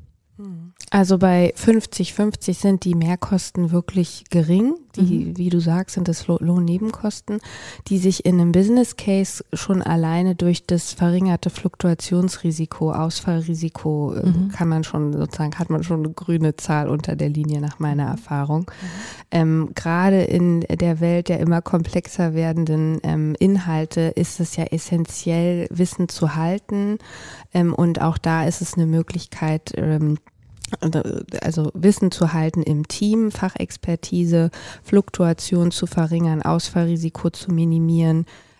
Also bei fünfzig fünfzig sind die Mehrkosten wirklich gering. Die, mhm. wie du sagst, sind das Lohnnebenkosten, die sich in einem Business Case schon alleine durch das verringerte Fluktuationsrisiko, Ausfallrisiko, mhm. kann man schon sozusagen, hat man schon eine grüne Zahl unter der Linie nach meiner Erfahrung. Mhm. Ähm, gerade in der Welt der immer komplexer werdenden ähm, Inhalte ist es ja essentiell, Wissen zu halten. Ähm, und auch da ist es eine Möglichkeit, ähm, also Wissen zu halten im Team, Fachexpertise, Fluktuation zu verringern, Ausfallrisiko zu minimieren,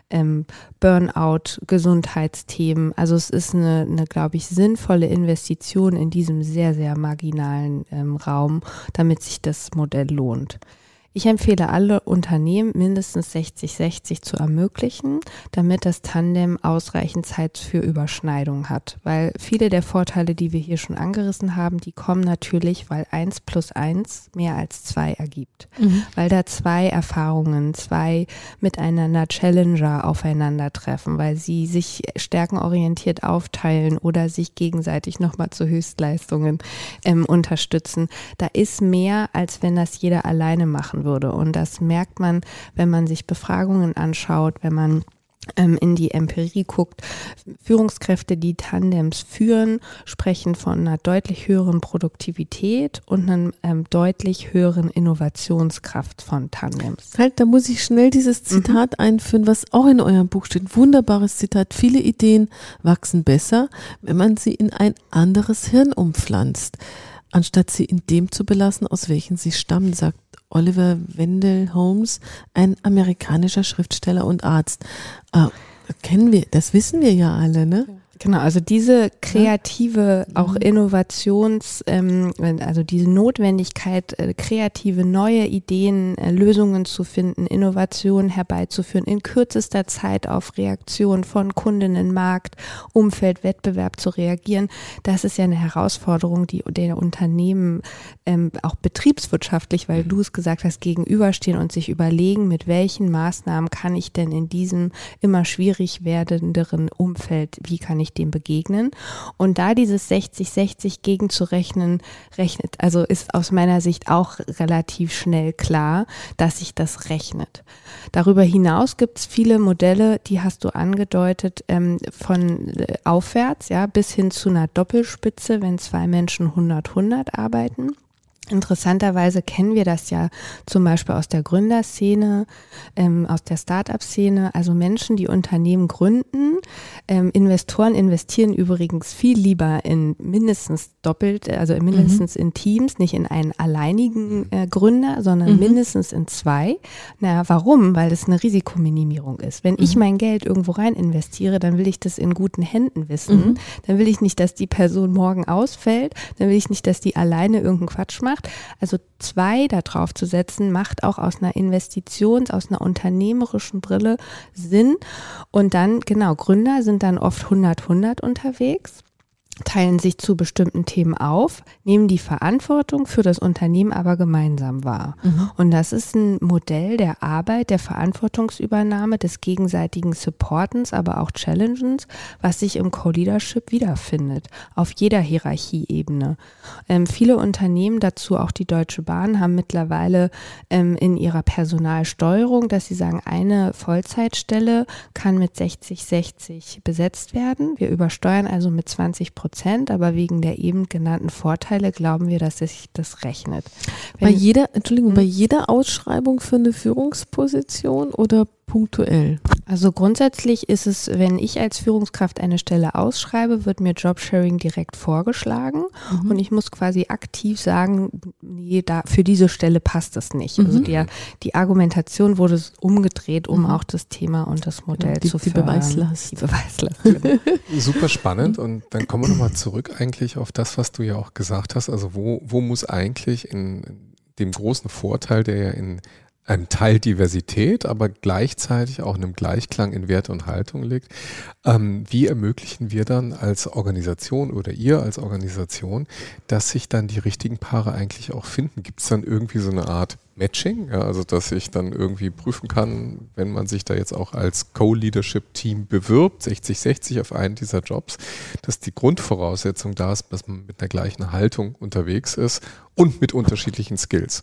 ähm, Burnout, Gesundheitsthemen. Also es ist eine, eine glaube ich, sinnvolle Investition in diesem sehr, sehr marginalen ähm, Raum, damit sich das Modell lohnt. Ich empfehle alle Unternehmen, mindestens sechzig sechzig zu ermöglichen, damit das Tandem ausreichend Zeit für Überschneidung hat. Weil viele der Vorteile, die wir hier schon angerissen haben, die kommen natürlich, weil eins plus eins mehr als zwei ergibt. Mhm. Weil da zwei Erfahrungen, zwei miteinander Challenger aufeinandertreffen, weil sie sich stärkenorientiert aufteilen oder sich gegenseitig nochmal zu Höchstleistungen ähm, unterstützen. Da ist mehr, als wenn das jeder alleine machen würde. Und das merkt man, wenn man sich Befragungen anschaut, wenn man ähm, in die Empirie guckt. Führungskräfte, die Tandems führen, sprechen von einer deutlich höheren Produktivität und einer ähm, deutlich höheren Innovationskraft von Tandems. Halt, da muss ich schnell dieses Zitat mhm. einführen, was auch in eurem Buch steht. Wunderbares Zitat. Viele Ideen wachsen besser, wenn man sie in ein anderes Hirn umpflanzt, anstatt sie in dem zu belassen, aus welchen sie stammen, sagt Oliver Wendell Holmes, ein amerikanischer Schriftsteller und Arzt. Äh, kennen wir, das wissen wir ja alle, ne? Genau, also diese kreative, ja. auch Innovations, ähm, also diese Notwendigkeit, äh, kreative, neue Ideen, äh, Lösungen zu finden, Innovationen herbeizuführen, in kürzester Zeit auf Reaktionen von Kundinnen, Markt, Umfeld, Wettbewerb zu reagieren, das ist ja eine Herausforderung, die der Unternehmen ähm, auch betriebswirtschaftlich, weil du es gesagt hast, gegenüberstehen und sich überlegen, mit welchen Maßnahmen kann ich denn in diesem immer schwierig werdenderen Umfeld, wie kann ich dem begegnen. Und da dieses sechzig sechzig gegenzurechnen, rechnet, also ist aus meiner Sicht auch relativ schnell klar, dass sich das rechnet. Darüber hinaus gibt es viele Modelle, die hast du angedeutet, ähm, von äh, aufwärts, ja, bis hin zu einer Doppelspitze, wenn zwei Menschen hundert hundert arbeiten. Interessanterweise kennen wir das ja zum Beispiel aus der Gründerszene, ähm, aus der Start-up-Szene, also Menschen, die Unternehmen gründen. Ähm, Investoren investieren übrigens viel lieber in mindestens doppelt, also mindestens mhm. in Teams, nicht in einen alleinigen äh, Gründer, sondern mhm. mindestens in zwei. Naja, warum? Weil das eine Risikominimierung ist. Wenn mhm. ich mein Geld irgendwo rein investiere, dann will ich das in guten Händen wissen. Mhm. Dann will ich nicht, dass die Person morgen ausfällt. Dann will ich nicht, dass die alleine irgendeinen Quatsch macht. Also zwei da drauf zu setzen, macht auch aus einer Investitions-, aus einer unternehmerischen Brille Sinn. Und dann, genau, Gründer sind dann oft hundert hundert unterwegs, teilen sich zu bestimmten Themen auf, nehmen die Verantwortung für das Unternehmen aber gemeinsam wahr. Mhm. Und das ist ein Modell der Arbeit, der Verantwortungsübernahme, des gegenseitigen Supportens, aber auch Challengens, was sich im Co-Leadership wiederfindet, auf jeder Hierarchieebene. Ähm, viele Unternehmen, dazu auch die Deutsche Bahn, haben mittlerweile ähm, in ihrer Personalsteuerung, dass sie sagen, eine Vollzeitstelle kann mit sechzig sechzig besetzt werden. Wir übersteuern also mit zwanzig Prozent. Prozent, aber wegen der eben genannten Vorteile glauben wir, dass sich das rechnet. Wenn bei jeder, Entschuldigung, hm? bei jeder Ausschreibung für eine Führungsposition oder punktuell? Also grundsätzlich ist es, wenn ich als Führungskraft eine Stelle ausschreibe, wird mir Jobsharing direkt vorgeschlagen mhm. und ich muss quasi aktiv sagen, nee, da, für diese Stelle passt das nicht. Mhm. Also die, die Argumentation wurde umgedreht, um mhm. auch das Thema und das Modell die, zu die fördern. Beweislast. Die Beweislast. Genau. Super spannend, und dann kommen wir nochmal zurück eigentlich auf das, was du ja auch gesagt hast. Also wo, wo muss eigentlich in dem großen Vorteil, der ja in einem Teil Diversität, aber gleichzeitig auch einem Gleichklang in Werte und Haltung liegt. Ähm, wie ermöglichen wir dann als Organisation oder ihr als Organisation, dass sich dann die richtigen Paare eigentlich auch finden? Gibt es dann irgendwie so eine Art Matching? Ja, also dass ich dann irgendwie prüfen kann, wenn man sich da jetzt auch als Co-Leadership-Team bewirbt, sechzig sechzig auf einen dieser Jobs, dass die Grundvoraussetzung da ist, dass man mit einer gleichen Haltung unterwegs ist und mit unterschiedlichen Skills.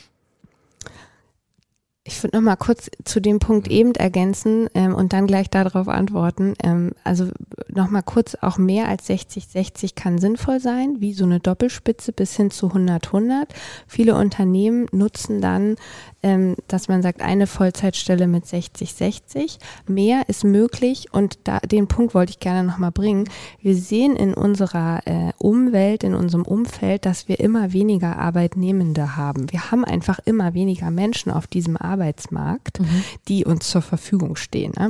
Ich würde noch mal kurz zu dem Punkt eben ergänzen ähm, und dann gleich darauf antworten. Ähm, also noch mal kurz, auch mehr als sechzig sechzig kann sinnvoll sein, wie so eine Doppelspitze bis hin zu hundert hundert. Viele Unternehmen nutzen dann, ähm, dass man sagt, eine Vollzeitstelle mit sechzig sechzig. Mehr ist möglich, und da, den Punkt wollte ich gerne noch mal bringen. Wir sehen in unserer äh, Umwelt, in unserem Umfeld, dass wir immer weniger Arbeitnehmende haben. Wir haben einfach immer weniger Menschen auf diesem Arbeitsmarkt, mhm. die uns zur Verfügung stehen. Ne?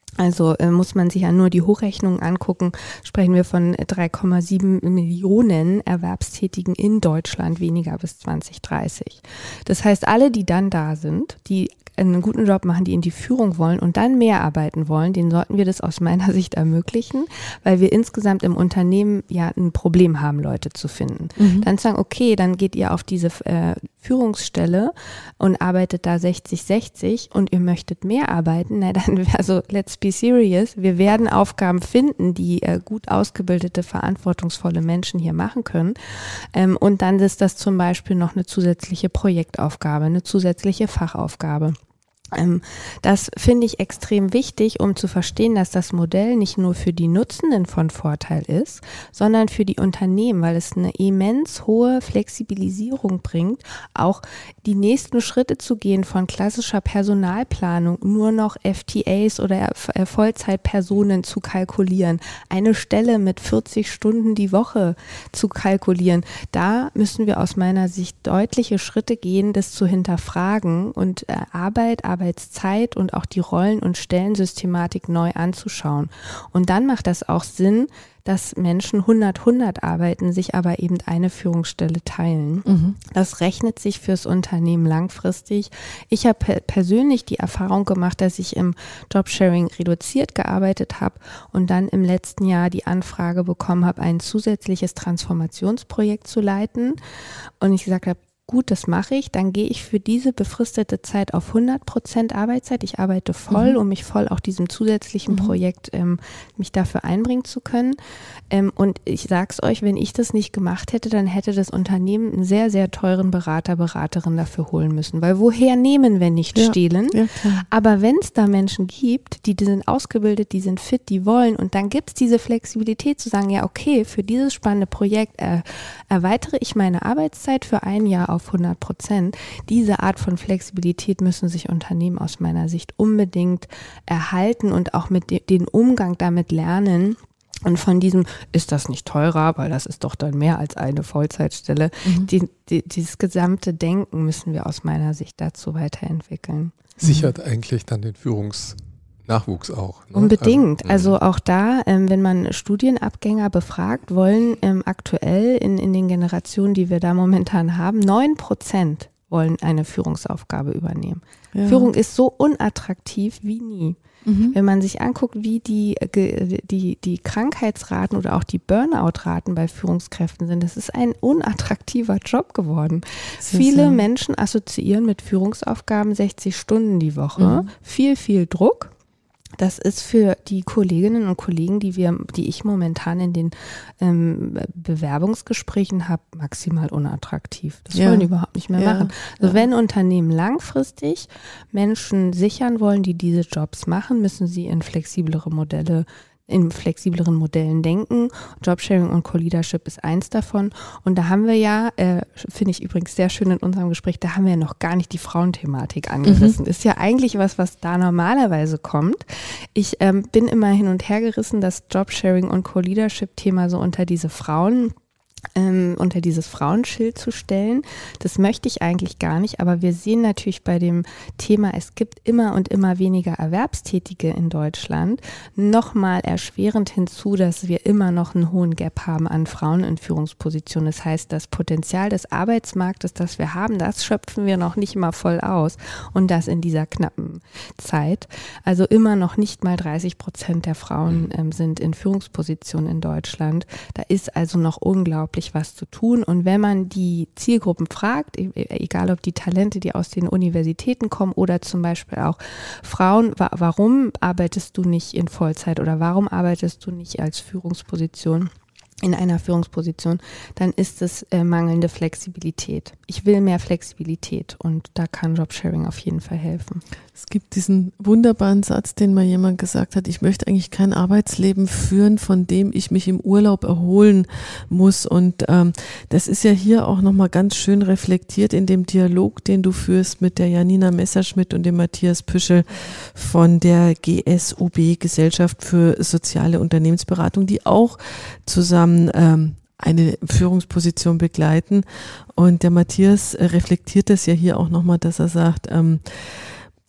Also äh, muss man sich ja nur die Hochrechnungen angucken, sprechen wir von drei Komma sieben Millionen Erwerbstätigen in Deutschland weniger bis zwanzig dreißig. Das heißt, alle, die dann da sind, die einen guten Job machen, die in die Führung wollen und dann mehr arbeiten wollen, denen sollten wir das aus meiner Sicht ermöglichen, weil wir insgesamt im Unternehmen ja ein Problem haben, Leute zu finden. Mhm. Dann sagen, okay, dann geht ihr auf diese äh, Führungsstelle und arbeitet da sechzig sechzig und ihr möchtet mehr arbeiten, na dann, also let's be serious, wir werden Aufgaben finden, die äh, gut ausgebildete, verantwortungsvolle Menschen hier machen können, ähm, und dann ist das zum Beispiel noch eine zusätzliche Projektaufgabe, eine zusätzliche Fachaufgabe. Ähm, das finde ich extrem wichtig, um zu verstehen, dass das Modell nicht nur für die Nutzenden von Vorteil ist, sondern für die Unternehmen, weil es eine immens hohe Flexibilisierung bringt, auch die nächsten Schritte zu gehen von klassischer Personalplanung, nur noch F T As oder Vollzeitpersonen zu kalkulieren, eine Stelle mit vierzig Stunden die Woche zu kalkulieren. Da müssen wir aus meiner Sicht deutliche Schritte gehen, das zu hinterfragen und äh, Arbeit, Arbeit Arbeitszeit und auch die Rollen- und Stellensystematik neu anzuschauen. Und dann macht das auch Sinn, dass Menschen hundert hundert arbeiten, sich aber eben eine Führungsstelle teilen. Mhm. Das rechnet sich fürs Unternehmen langfristig. Ich habe pe- persönlich die Erfahrung gemacht, dass ich im Jobsharing reduziert gearbeitet habe und dann im letzten Jahr die Anfrage bekommen habe, ein zusätzliches Transformationsprojekt zu leiten. Und ich gesagt habe, gut, das mache ich, dann gehe ich für diese befristete Zeit auf hundert Prozent Arbeitszeit. Ich arbeite voll, mhm. um mich voll auch diesem zusätzlichen mhm. Projekt, ähm, mich dafür einbringen zu können. Ähm, und ich sag's euch, wenn ich das nicht gemacht hätte, dann hätte das Unternehmen einen sehr, sehr teuren Berater, Beraterin dafür holen müssen. Weil woher nehmen, wenn nicht ja. stehlen? Ja, aber wenn es da Menschen gibt, die, die sind ausgebildet, die sind fit, die wollen, und dann gibt es diese Flexibilität zu sagen, ja okay, für dieses spannende Projekt äh, erweitere ich meine Arbeitszeit für ein Jahr auf hundert Prozent. Diese Art von Flexibilität müssen sich Unternehmen aus meiner Sicht unbedingt erhalten und auch mit de- den Umgang damit lernen. Und von diesem, ist das nicht teurer, weil das ist doch dann mehr als eine Vollzeitstelle. Mhm. Die, die, dieses gesamte Denken müssen wir aus meiner Sicht dazu weiterentwickeln. Sichert mhm. eigentlich dann den Führungs Nachwuchs auch. Ne? Unbedingt. Also, also auch da, ähm, wenn man Studienabgänger befragt, wollen ähm, aktuell in, in den Generationen, die wir da momentan haben, neun Prozent wollen eine Führungsaufgabe übernehmen. Ja. Führung ist so unattraktiv wie nie. Mhm. Wenn man sich anguckt, wie die, die, die Krankheitsraten oder auch die Burnout-Raten bei Führungskräften sind, das ist ein unattraktiver Job geworden. Viele so. Menschen assoziieren mit Führungsaufgaben sechzig Stunden die Woche, mhm. viel, viel Druck. Das ist für die Kolleginnen und Kollegen, die wir, die ich momentan in den ähm, Bewerbungsgesprächen habe, maximal unattraktiv. Das ja. wollen die überhaupt nicht mehr ja. machen. Also ja. wenn Unternehmen langfristig Menschen sichern wollen, die diese Jobs machen, müssen sie in flexiblere Modelle in flexibleren Modellen denken. Jobsharing und Co-Leadership ist eins davon. Und da haben wir ja, äh, finde ich übrigens sehr schön in unserem Gespräch, da haben wir ja noch gar nicht die Frauenthematik angerissen. Mhm. Ist ja eigentlich was, was da normalerweise kommt. Ich ähm, bin immer hin und her gerissen, das Jobsharing und Co-Leadership-Thema so unter diese Frauen Ähm, unter dieses Frauenschild zu stellen. Das möchte ich eigentlich gar nicht, aber wir sehen natürlich bei dem Thema, es gibt immer und immer weniger Erwerbstätige in Deutschland, nochmal erschwerend hinzu, dass wir immer noch einen hohen Gap haben an Frauen in Führungspositionen. Das heißt, das Potenzial des Arbeitsmarktes, das wir haben, das schöpfen wir noch nicht mal voll aus, und das in dieser knappen Zeit. Also immer noch nicht mal dreißig Prozent der Frauen ähm, sind in Führungspositionen in Deutschland. Da ist also noch unglaublich was zu tun. Und wenn man die Zielgruppen fragt, egal ob die Talente, die aus den Universitäten kommen oder zum Beispiel auch Frauen, wa- warum arbeitest du nicht in Vollzeit oder warum arbeitest du nicht als Führungsposition, in einer Führungsposition, dann ist es äh, mangelnde Flexibilität. Ich will mehr Flexibilität, und da kann Jobsharing auf jeden Fall helfen. Es gibt diesen wunderbaren Satz, den mal jemand gesagt hat, ich möchte eigentlich kein Arbeitsleben führen, von dem ich mich im Urlaub erholen muss. Und ähm, das ist ja hier auch nochmal ganz schön reflektiert in dem Dialog, den du führst mit der Janina Messerschmidt und dem Matthias Püschel von der G S U B, Gesellschaft für soziale Unternehmensberatung, die auch zusammen ähm, eine Führungsposition begleiten. Und der Matthias reflektiert das ja hier auch nochmal, dass er sagt, ähm,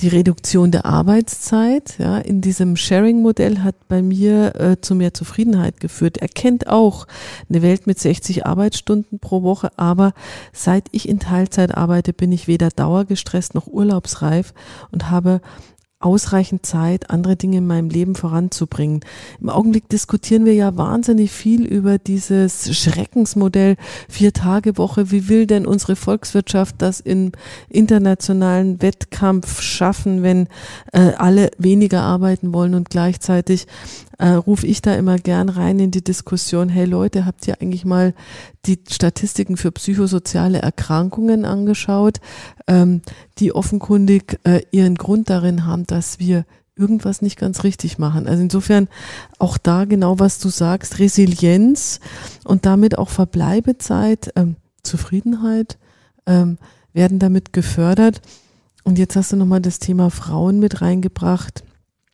Die Reduktion der Arbeitszeit, ja, in diesem Sharing-Modell hat bei mir äh, zu mehr Zufriedenheit geführt. Er kennt auch eine Welt mit sechzig Arbeitsstunden pro Woche, aber seit ich in Teilzeit arbeite, bin ich weder dauergestresst noch urlaubsreif und habe ausreichend Zeit, andere Dinge in meinem Leben voranzubringen. Im Augenblick diskutieren wir ja wahnsinnig viel über dieses Schreckensmodell Vier-Tage-Woche. Wie will denn unsere Volkswirtschaft das im internationalen Wettkampf schaffen, wenn äh, alle weniger arbeiten wollen und gleichzeitig äh, rufe ich da immer gern rein in die Diskussion, hey Leute, habt ihr eigentlich mal die Statistiken für psychosoziale Erkrankungen angeschaut, ähm, die offenkundig äh, ihren Grund darin haben, dass wir irgendwas nicht ganz richtig machen. Also insofern auch da genau, was du sagst, Resilienz und damit auch Verbleibezeit, ähm, Zufriedenheit ähm, werden damit gefördert. Und jetzt hast du nochmal das Thema Frauen mit reingebracht.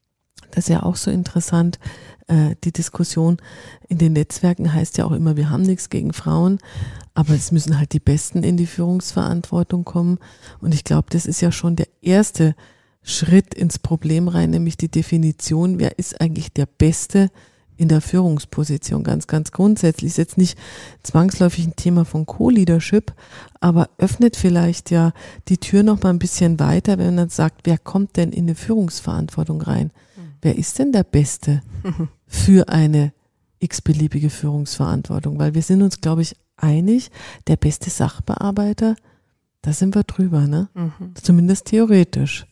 Das ist ja auch so interessant. Äh, die Diskussion in den Netzwerken heißt ja auch immer, wir haben nichts gegen Frauen, aber es müssen halt die Besten in die Führungsverantwortung kommen. Und ich glaube, das ist ja schon der erste Schritt ins Problem rein, nämlich die Definition, wer ist eigentlich der Beste in der Führungsposition. Ganz, ganz grundsätzlich ist jetzt nicht zwangsläufig ein Thema von Co-Leadership, aber öffnet vielleicht ja die Tür noch mal ein bisschen weiter, wenn man sagt, wer kommt denn in eine Führungsverantwortung rein? Mhm. Wer ist denn der Beste für eine x-beliebige Führungsverantwortung? Weil wir sind uns, glaube ich, einig, der beste Sachbearbeiter, da sind wir drüber, ne? Mhm. Zumindest theoretisch.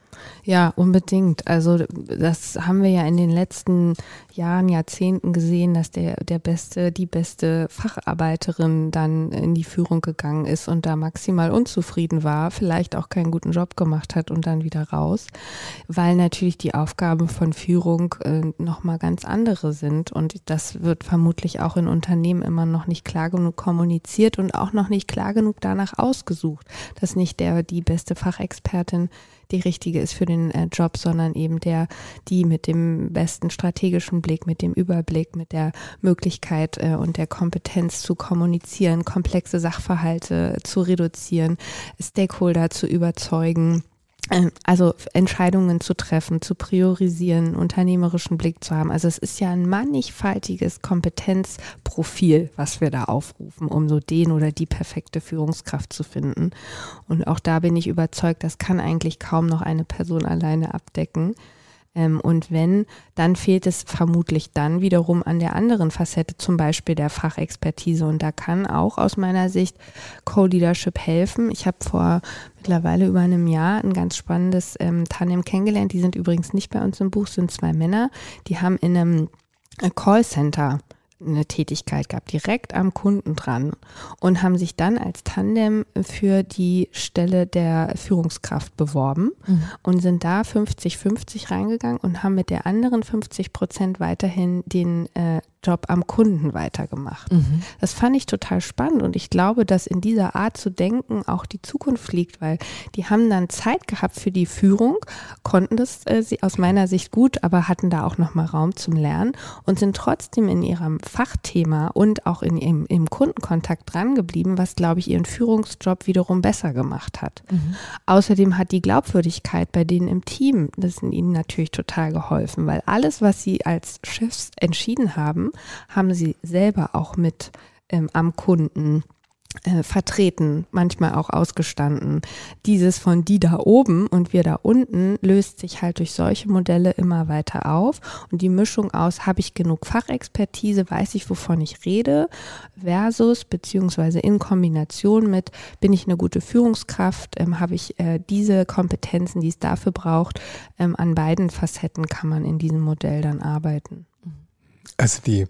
Ja, unbedingt. Also das haben wir ja in den letzten Jahren, Jahrzehnten gesehen, dass der, der beste, die beste Facharbeiterin dann in die Führung gegangen ist und da maximal unzufrieden war, vielleicht auch keinen guten Job gemacht hat und dann wieder raus, weil natürlich die Aufgaben von Führung äh, nochmal ganz andere sind und das wird vermutlich auch in Unternehmen immer noch nicht klar genug kommuniziert und auch noch nicht klar genug danach ausgesucht, dass nicht der, die beste Fachexpertin die richtige ist für den äh, Job, sondern eben der, die mit dem besten strategischen Blick, mit dem Überblick, mit der Möglichkeit äh, und der Kompetenz zu kommunizieren, komplexe Sachverhalte zu reduzieren, Stakeholder zu überzeugen. Also Entscheidungen zu treffen, zu priorisieren, unternehmerischen Blick zu haben. Also es ist ja ein mannigfaltiges Kompetenzprofil, was wir da aufrufen, um so den oder die perfekte Führungskraft zu finden. Und auch da bin ich überzeugt, das kann eigentlich kaum noch eine Person alleine abdecken. Und wenn, dann fehlt es vermutlich dann wiederum an der anderen Facette, zum Beispiel der Fachexpertise. Und da kann auch aus meiner Sicht Co-Leadership helfen. Ich habe vor mittlerweile über einem Jahr ein ganz spannendes ähm, Tandem kennengelernt. Die sind übrigens nicht bei uns im Buch, sind zwei Männer. Die haben in einem Callcenter eine Tätigkeit gehabt, direkt am Kunden dran und haben sich dann als Tandem für die Stelle der Führungskraft beworben mhm. und sind da fünfzig fünfzig reingegangen und haben mit der anderen fünfzig Prozent weiterhin den äh, Job am Kunden weitergemacht. Mhm. Das fand ich total spannend und ich glaube, dass in dieser Art zu denken auch die Zukunft liegt, weil die haben dann Zeit gehabt für die Führung, konnten das äh, aus meiner Sicht gut, aber hatten da auch nochmal Raum zum Lernen und sind trotzdem in ihrem Fachthema und auch in im, im Kundenkontakt dran geblieben, was, glaube ich, ihren Führungsjob wiederum besser gemacht hat. Mhm. Außerdem hat die Glaubwürdigkeit bei denen im Team, das ist ihnen natürlich total geholfen, weil alles, was sie als Chefs entschieden haben, haben sie selber auch mit ähm, am Kunden äh, vertreten, manchmal auch ausgestanden. Dieses von die da oben und wir da unten löst sich halt durch solche Modelle immer weiter auf und die Mischung aus, habe ich genug Fachexpertise, weiß ich, wovon ich rede, versus beziehungsweise in Kombination mit, bin ich eine gute Führungskraft, ähm, habe ich äh, diese Kompetenzen, die es dafür braucht, ähm, an beiden Facetten kann man in diesem Modell dann arbeiten. Also die,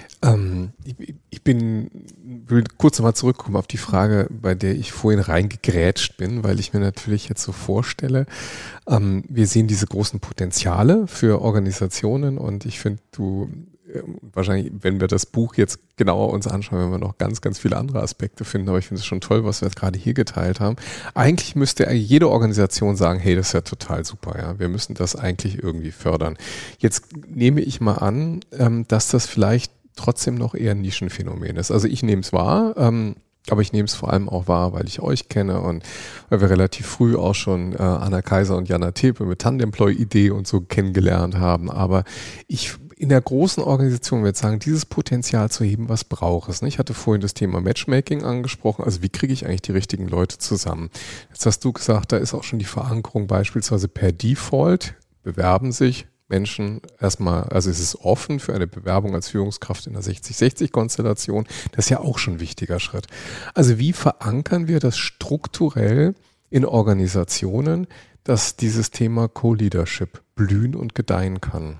ähm, ich, ich bin, will kurz nochmal zurückkommen auf die Frage, bei der ich vorhin reingegrätscht bin, weil ich mir natürlich jetzt so vorstelle, ähm, wir sehen diese großen Potenziale für Organisationen und ich finde, du, äh, wahrscheinlich, wenn wir das Buch jetzt genauer uns anschauen, werden wir noch ganz, ganz viele andere Aspekte finden, aber ich finde es schon toll, was wir jetzt gerade hier geteilt haben. Eigentlich müsste jede Organisation sagen, hey, das ist ja total super, ja, wir müssen das eigentlich irgendwie fördern. Jetzt nehme ich mal an, ähm, dass das vielleicht trotzdem noch eher ein Nischenphänomen ist. Also ich nehme es wahr, ähm, Aber ich nehme es vor allem auch wahr, weil ich euch kenne und weil wir relativ früh auch schon äh, Anna Kaiser und Jana Tepe mit Tandemploy-Idee und so kennengelernt haben. Aber ich in der großen Organisation würde ich sagen, dieses Potenzial zu heben, was braucht es? Ich hatte vorhin das Thema Matchmaking angesprochen. Also wie kriege ich eigentlich die richtigen Leute zusammen? Jetzt hast du gesagt, da ist auch schon die Verankerung beispielsweise per Default, bewerben sich Menschen erstmal, also es ist offen für eine Bewerbung als Führungskraft in der sechzig sechzig Konstellation. Das ist ja auch schon ein wichtiger Schritt. Also wie verankern wir das strukturell in Organisationen, dass dieses Thema Co-Leadership blühen und gedeihen kann?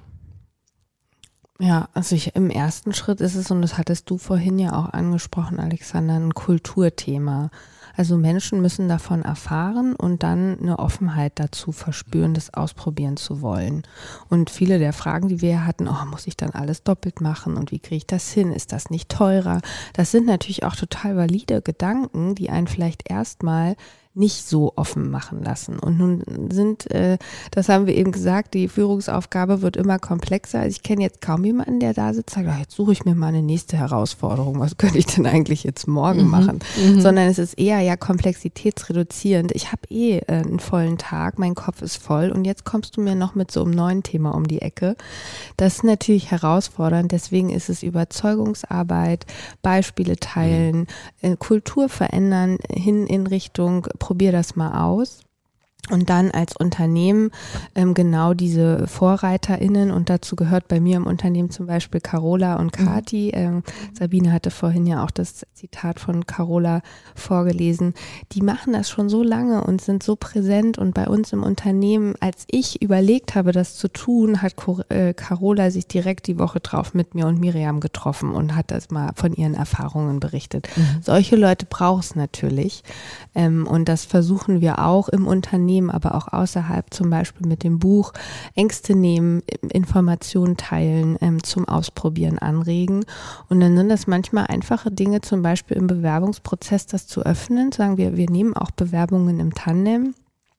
Ja, also ich, im ersten Schritt ist es, und das hattest du vorhin ja auch angesprochen, Alexander, ein Kulturthema. Also Menschen müssen davon erfahren und dann eine Offenheit dazu verspüren, das ausprobieren zu wollen. Und viele der Fragen, die wir hatten, oh, muss ich dann alles doppelt machen und wie kriege ich das hin? Ist das nicht teurer? Das sind natürlich auch total valide Gedanken, die einen vielleicht erstmal nicht so offen machen lassen. Und nun sind, äh, das haben wir eben gesagt, die Führungsaufgabe wird immer komplexer. Also ich kenne jetzt kaum jemanden, der da sitzt und sagt, ach, jetzt suche ich mir mal eine nächste Herausforderung. Was könnte ich denn eigentlich jetzt morgen mhm. machen? Mhm. Sondern es ist eher ja komplexitätsreduzierend. Ich habe eh äh, einen vollen Tag, mein Kopf ist voll und jetzt kommst du mir noch mit so einem neuen Thema um die Ecke. Das ist natürlich herausfordernd. Deswegen ist es Überzeugungsarbeit, Beispiele teilen, mhm. äh, Kultur verändern hin in Richtung probier das mal aus. Und dann als Unternehmen ähm, genau diese VorreiterInnen, und dazu gehört bei mir im Unternehmen zum Beispiel Carola und Kati. Ähm, Sabine hatte vorhin ja auch das Zitat von Carola vorgelesen. Die machen das schon so lange und sind so präsent, und bei uns im Unternehmen, als ich überlegt habe, das zu tun, hat Carola sich direkt die Woche drauf mit mir und Miriam getroffen und hat das mal von ihren Erfahrungen berichtet. Mhm. Solche Leute braucht es natürlich, ähm, und das versuchen wir auch im Unternehmen, aber auch außerhalb, zum Beispiel mit dem Buch, Ängste nehmen, Informationen teilen, ähm, zum Ausprobieren anregen. Und dann sind das manchmal einfache Dinge, zum Beispiel im Bewerbungsprozess das zu öffnen, sagen wir, wir nehmen auch Bewerbungen im Tandem.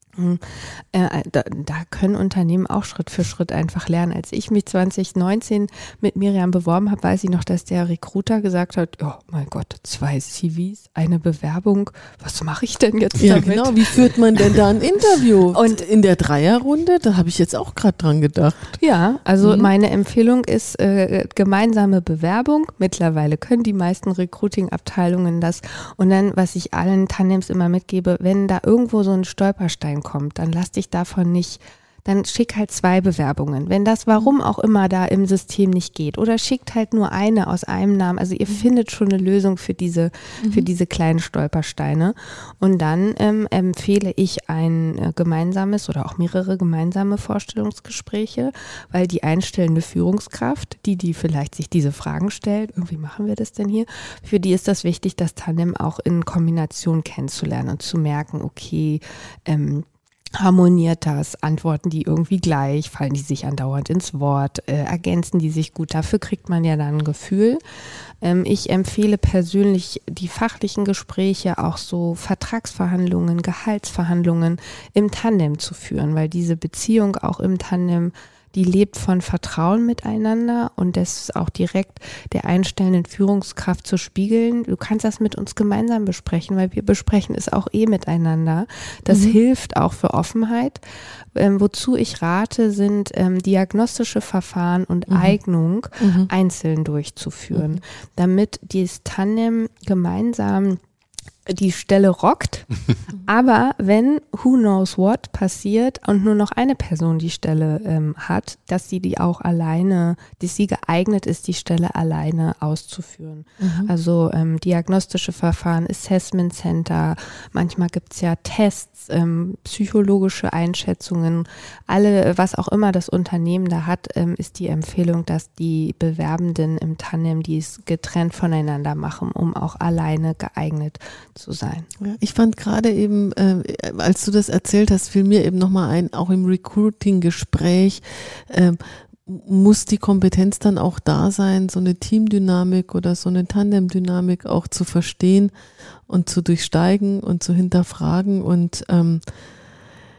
Äh, da, da können Unternehmen auch Schritt für Schritt einfach lernen. Als ich mich zwanzig neunzehn mit Miriam beworben habe, weiß ich noch, dass der Recruiter gesagt hat, oh mein Gott, zwei C Vs, eine Bewerbung, was mache ich denn jetzt ja, damit? Genau, wie führt man denn da ein Interview? Und in der Dreierrunde, da habe ich jetzt auch gerade dran gedacht. Ja, also mhm. meine Empfehlung ist äh, gemeinsame Bewerbung. Mittlerweile können die meisten Recruiting-Abteilungen das. Und dann, was ich allen Tandems immer mitgebe, wenn da irgendwo so ein Stolperstein kommt, dann lass dich davon nicht, dann schick halt zwei Bewerbungen. Wenn das warum auch immer da im System nicht geht, oder schickt halt nur eine aus einem Namen. Also ihr findet schon eine Lösung für diese, mhm. für diese kleinen Stolpersteine. Und dann ähm, empfehle ich ein äh, gemeinsames oder auch mehrere gemeinsame Vorstellungsgespräche, weil die einstellende Führungskraft, die, die vielleicht sich diese Fragen stellt, irgendwie machen wir das denn hier, für die ist das wichtig, das Tandem auch in Kombination kennenzulernen und zu merken, okay, ähm, harmoniert das, antworten die irgendwie gleich, fallen die sich andauernd ins Wort, äh, ergänzen die sich gut, dafür kriegt man ja dann ein Gefühl. Ähm, ich empfehle persönlich die fachlichen Gespräche, auch so Vertragsverhandlungen, Gehaltsverhandlungen im Tandem zu führen, weil diese Beziehung auch im Tandem, die lebt von Vertrauen miteinander, und das ist auch direkt der einstellenden Führungskraft zu spiegeln. Du kannst das mit uns gemeinsam besprechen, weil wir besprechen es auch eh miteinander. Das mhm. hilft auch für Offenheit. Ähm, wozu ich rate, sind ähm, diagnostische Verfahren und mhm. Eignung mhm. einzeln durchzuführen, mhm. damit dieses Tandem gemeinsam die Stelle rockt, aber wenn who knows what passiert und nur noch eine Person die Stelle ähm, hat, dass sie die auch alleine, dass sie geeignet ist, die Stelle alleine auszuführen. Mhm. Also ähm, diagnostische Verfahren, Assessment Center, manchmal gibt es ja Tests, ähm, psychologische Einschätzungen, alle, was auch immer das Unternehmen da hat, ähm, ist die Empfehlung, dass die Bewerbenden im Tandem dies getrennt voneinander machen, um auch alleine geeignet zu sein. Ja, ich fand gerade eben, äh, als du das erzählt hast, fiel mir eben nochmal ein, auch im Recruiting-Gespräch äh, muss die Kompetenz dann auch da sein, so eine Teamdynamik oder so eine Tandemdynamik auch zu verstehen und zu durchsteigen und zu hinterfragen. Und ähm,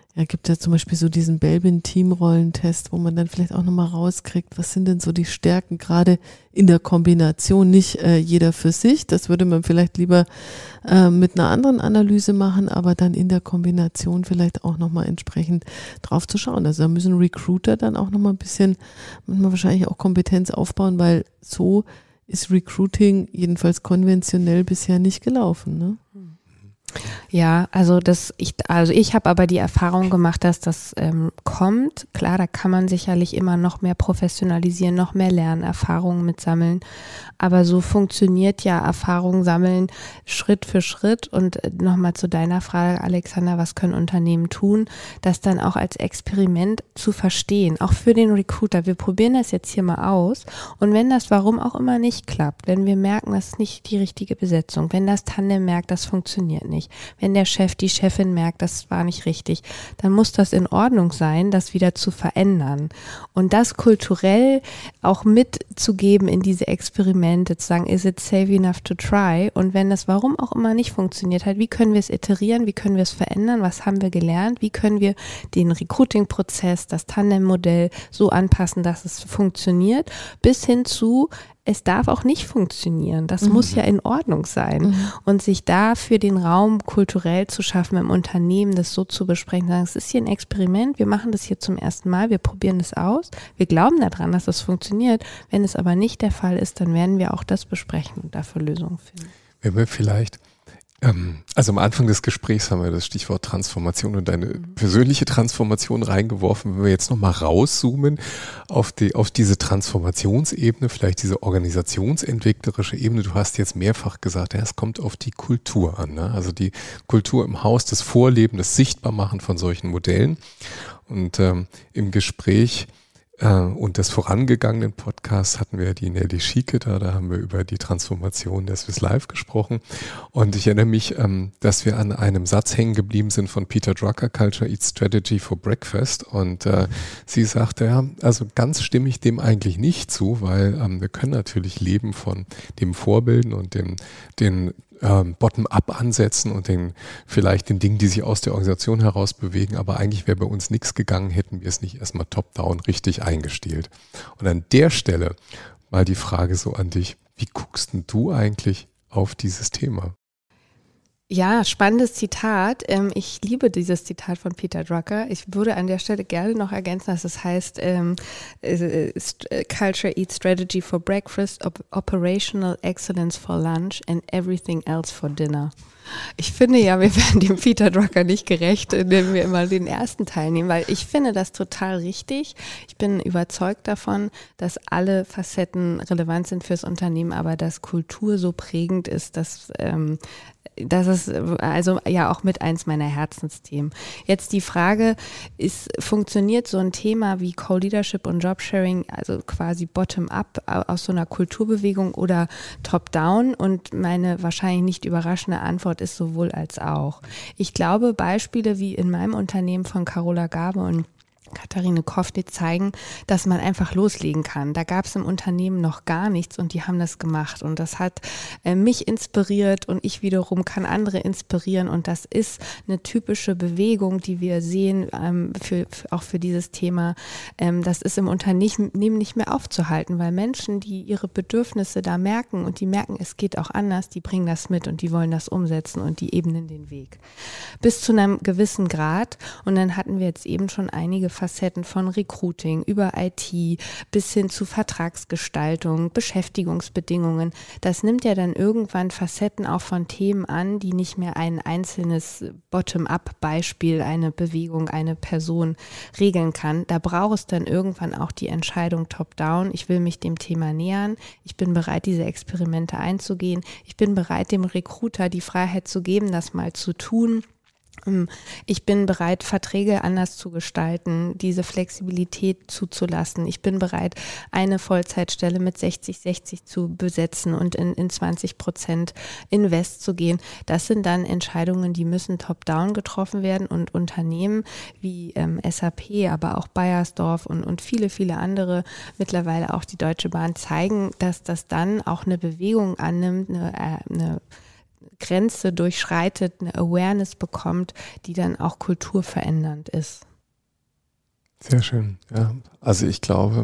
Ja, gibt ja zum Beispiel so diesen Belbin-Teamrollentest, wo man dann vielleicht auch nochmal rauskriegt, was sind denn so die Stärken, gerade in der Kombination, nicht äh, jeder für sich, das würde man vielleicht lieber äh, mit einer anderen Analyse machen, aber dann in der Kombination vielleicht auch nochmal entsprechend drauf zu schauen. Also da müssen Recruiter dann auch nochmal ein bisschen, manchmal wahrscheinlich auch Kompetenz aufbauen, weil so ist Recruiting jedenfalls konventionell bisher nicht gelaufen, ne? Ja, also das, ich, also ich habe aber die Erfahrung gemacht, dass das ähm, kommt. Klar, da kann man sicherlich immer noch mehr professionalisieren, noch mehr Lernerfahrungen mitsammeln. Aber so funktioniert ja Erfahrung sammeln Schritt für Schritt. Und nochmal zu deiner Frage, Alexander, was können Unternehmen tun, das dann auch als Experiment zu verstehen, auch für den Recruiter. Wir probieren das jetzt hier mal aus. Und wenn das warum auch immer nicht klappt, wenn wir merken, das ist nicht die richtige Besetzung, wenn das Tandem merkt, das funktioniert nicht, wenn der Chef, die Chefin merkt, das war nicht richtig, dann muss das in Ordnung sein, das wieder zu verändern. Und das kulturell auch mitzugeben in diese Experimente, zu sagen, is it safe enough to try? Und wenn das warum auch immer nicht funktioniert hat, wie können wir es iterieren, wie können wir es verändern, was haben wir gelernt, wie können wir den Recruiting-Prozess, das Tandem-Modell so anpassen, dass es funktioniert, bis hin zu, es darf auch nicht funktionieren. Das mhm. muss ja in Ordnung sein. Mhm. Und sich dafür den Raum kulturell zu schaffen im Unternehmen, das so zu besprechen, sagen, es ist hier ein Experiment, wir machen das hier zum ersten Mal, wir probieren das aus, wir glauben daran, dass das funktioniert. Wenn es aber nicht der Fall ist, dann werden wir auch das besprechen und dafür Lösungen finden. Wenn wir vielleicht Also am Anfang des Gesprächs haben wir das Stichwort Transformation und deine persönliche Transformation reingeworfen. Wenn wir jetzt nochmal rauszoomen auf die, auf diese Transformationsebene, vielleicht diese organisationsentwicklerische Ebene. Du hast jetzt mehrfach gesagt, ja, es kommt auf die Kultur an, ne? Also die Kultur im Haus, das Vorleben, das Sichtbarmachen von solchen Modellen. Und ähm, im Gespräch und des vorangegangenen Podcasts hatten wir die Nelly Schieke da, da haben wir über die Transformation der Swiss Life gesprochen. Und ich erinnere mich, dass wir an einem Satz hängen geblieben sind von Peter Drucker, Culture Eats Strategy for Breakfast. Und äh, sie sagte, ja, also ganz stimme ich dem eigentlich nicht zu, weil ähm, wir können natürlich leben von dem Vorbilden und dem, den Ähm, Bottom-up ansetzen und den vielleicht den Dingen, die sich aus der Organisation heraus bewegen, aber eigentlich wäre bei uns nichts gegangen, hätten wir es nicht erstmal top-down richtig eingestellt. Und an der Stelle mal die Frage so an dich, wie guckst denn du eigentlich auf dieses Thema? Ja, spannendes Zitat. Ich liebe dieses Zitat von Peter Drucker. Ich würde an der Stelle gerne noch ergänzen, dass es heißt, ähm, Culture Eats Strategy for Breakfast, op- Operational Excellence for Lunch and Everything Else for Dinner. Ich finde ja, wir werden dem Peter Drucker nicht gerecht, indem wir immer den ersten Teil nehmen, weil ich finde das total richtig. Ich bin überzeugt davon, dass alle Facetten relevant sind fürs Unternehmen, aber dass Kultur so prägend ist, dass ähm, das ist also ja auch mit eins meiner Herzensthemen. Jetzt die Frage, ist, funktioniert so ein Thema wie Co-Leadership und Jobsharing, also quasi bottom-up aus so einer Kulturbewegung oder top-down? Und meine wahrscheinlich nicht überraschende Antwort ist sowohl als auch. Ich glaube, Beispiele wie in meinem Unternehmen von Carola Gabe und Katharine Koff, die zeigen, dass man einfach loslegen kann. Da gab es im Unternehmen noch gar nichts und die haben das gemacht und das hat äh, mich inspiriert und ich wiederum kann andere inspirieren und das ist eine typische Bewegung, die wir sehen, ähm, für, für, auch für dieses Thema. Ähm, das ist im Unternehmen nicht mehr aufzuhalten, weil Menschen, die ihre Bedürfnisse da merken und die merken, es geht auch anders, die bringen das mit und die wollen das umsetzen und die ebnen den Weg. Bis zu einem gewissen Grad und dann hatten wir jetzt eben schon einige Facetten von Recruiting über I T bis hin zu Vertragsgestaltung, Beschäftigungsbedingungen. Das nimmt ja dann irgendwann Facetten auch von Themen an, die nicht mehr ein einzelnes Bottom-up-Beispiel, eine Bewegung, eine Person regeln kann. Da braucht es dann irgendwann auch die Entscheidung top-down. Ich will mich dem Thema nähern. Ich bin bereit, diese Experimente einzugehen. Ich bin bereit, dem Recruiter die Freiheit zu geben, das mal zu tun. Ich bin bereit, Verträge anders zu gestalten, diese Flexibilität zuzulassen. Ich bin bereit, eine Vollzeitstelle mit sechzig sechzig zu besetzen und in, in zwanzig Prozent Invest zu gehen. Das sind dann Entscheidungen, die müssen top-down getroffen werden und Unternehmen wie ähm, S A P, aber auch Bayersdorf und, und viele, viele andere, mittlerweile auch die Deutsche Bahn, zeigen, dass das dann auch eine Bewegung annimmt, eine, äh, eine Grenze durchschreitet, eine Awareness bekommt, die dann auch kulturverändernd ist. Sehr schön, ja. Also ich glaube,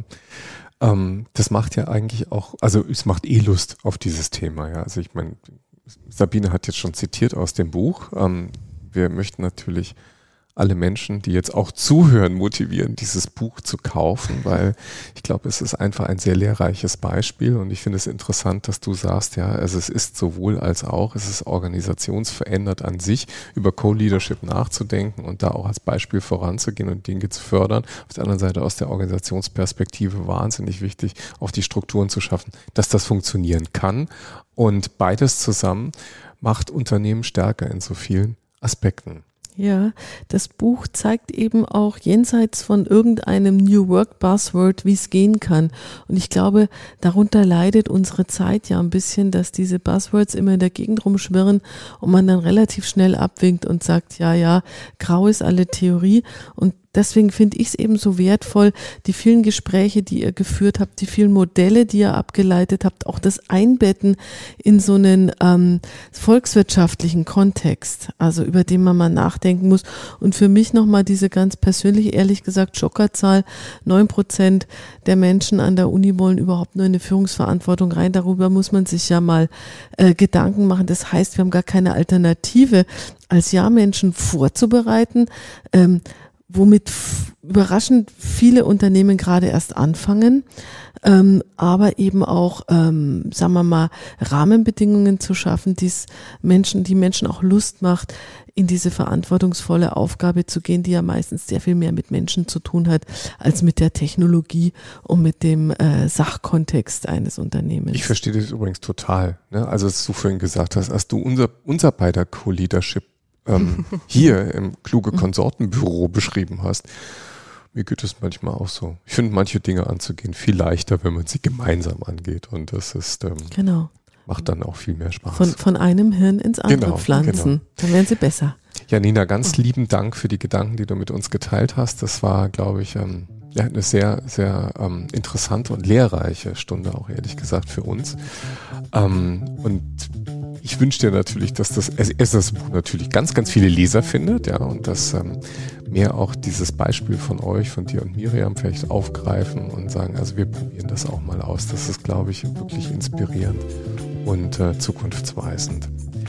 ähm, das macht ja eigentlich auch, also es macht eh Lust auf dieses Thema, ja. Also ich meine, Sabine hat jetzt schon zitiert aus dem Buch. Ähm, wir möchten natürlich alle Menschen, die jetzt auch zuhören, motivieren, dieses Buch zu kaufen, weil ich glaube, es ist einfach ein sehr lehrreiches Beispiel und ich finde es interessant, dass du sagst, ja, also es ist sowohl als auch, es ist organisationsverändert an sich, über Co-Leadership nachzudenken und da auch als Beispiel voranzugehen und Dinge zu fördern. Auf der anderen Seite aus der Organisationsperspektive wahnsinnig wichtig, auch die Strukturen zu schaffen, dass das funktionieren kann und beides zusammen macht Unternehmen stärker in so vielen Aspekten. Ja, das Buch zeigt eben auch jenseits von irgendeinem New Work Buzzword, wie es gehen kann. Und ich glaube, darunter leidet unsere Zeit ja ein bisschen, dass diese Buzzwords immer in der Gegend rumschwirren und man dann relativ schnell abwinkt und sagt, ja, ja, grau ist alle Theorie. Und deswegen finde ich es eben so wertvoll, die vielen Gespräche, die ihr geführt habt, die vielen Modelle, die ihr abgeleitet habt, auch das Einbetten in so einen ähm, volkswirtschaftlichen Kontext, also über den man mal nachdenken muss. Und für mich nochmal diese ganz persönliche, ehrlich gesagt, Schockerzahl, neun Prozent der Menschen an der Uni wollen überhaupt nur in eine Führungsverantwortung rein. Darüber muss man sich ja mal äh, Gedanken machen. Das heißt, wir haben gar keine Alternative, als Ja-Menschen vorzubereiten, ähm, womit f- überraschend viele Unternehmen gerade erst anfangen, ähm, aber eben auch, ähm, sagen wir mal, Rahmenbedingungen zu schaffen, die's Menschen, die Menschen auch Lust macht, in diese verantwortungsvolle Aufgabe zu gehen, die ja meistens sehr viel mehr mit Menschen zu tun hat, als mit der Technologie und mit dem äh, Sachkontext eines Unternehmens. Ich verstehe das übrigens total. Ne? Also, was du vorhin gesagt hast, als du unser, unser beider Co-Leadership ähm, hier im Kluge Konsortenbüro beschrieben hast, mir geht es manchmal auch so. Ich finde manche Dinge anzugehen viel leichter, wenn man sie gemeinsam angeht und das ist ähm, genau. macht dann auch viel mehr Spaß. Von, von einem Hirn ins andere Genau, pflanzen, genau. Dann werden sie besser. Ja, Nina, ganz lieben Dank für die Gedanken, die du mit uns geteilt hast. Das war, glaube ich, ähm, ja, eine sehr, sehr ähm, interessante und lehrreiche Stunde, auch ehrlich gesagt, für uns. Ähm, und ich wünsche dir natürlich, dass das, erst das Buch natürlich ganz, ganz viele Leser findet, ja, und dass ähm, mehr auch dieses Beispiel von euch, von dir und Miriam vielleicht aufgreifen und sagen, also wir probieren das auch mal aus. Das ist, glaube ich, wirklich inspirierend und äh, zukunftsweisend.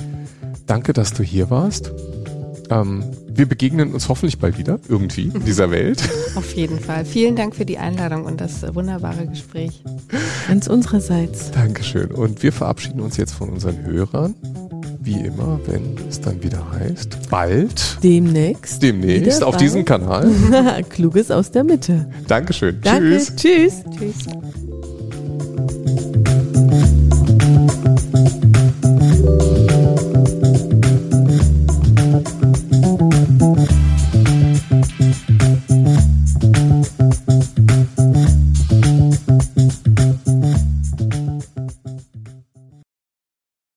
Danke, dass du hier warst. Ähm, wir begegnen uns hoffentlich bald wieder, irgendwie, in dieser Welt. Auf jeden Fall. Vielen Dank für die Einladung und das wunderbare Gespräch. Ganz unsererseits. Dankeschön. Und wir verabschieden uns jetzt von unseren Hörern. Wie immer, wenn es dann wieder heißt, bald. Demnächst. Demnächst auf diesem Kanal. Kluges aus der Mitte. Dankeschön. Danke. Tschüss. Tschüss. Tschüss.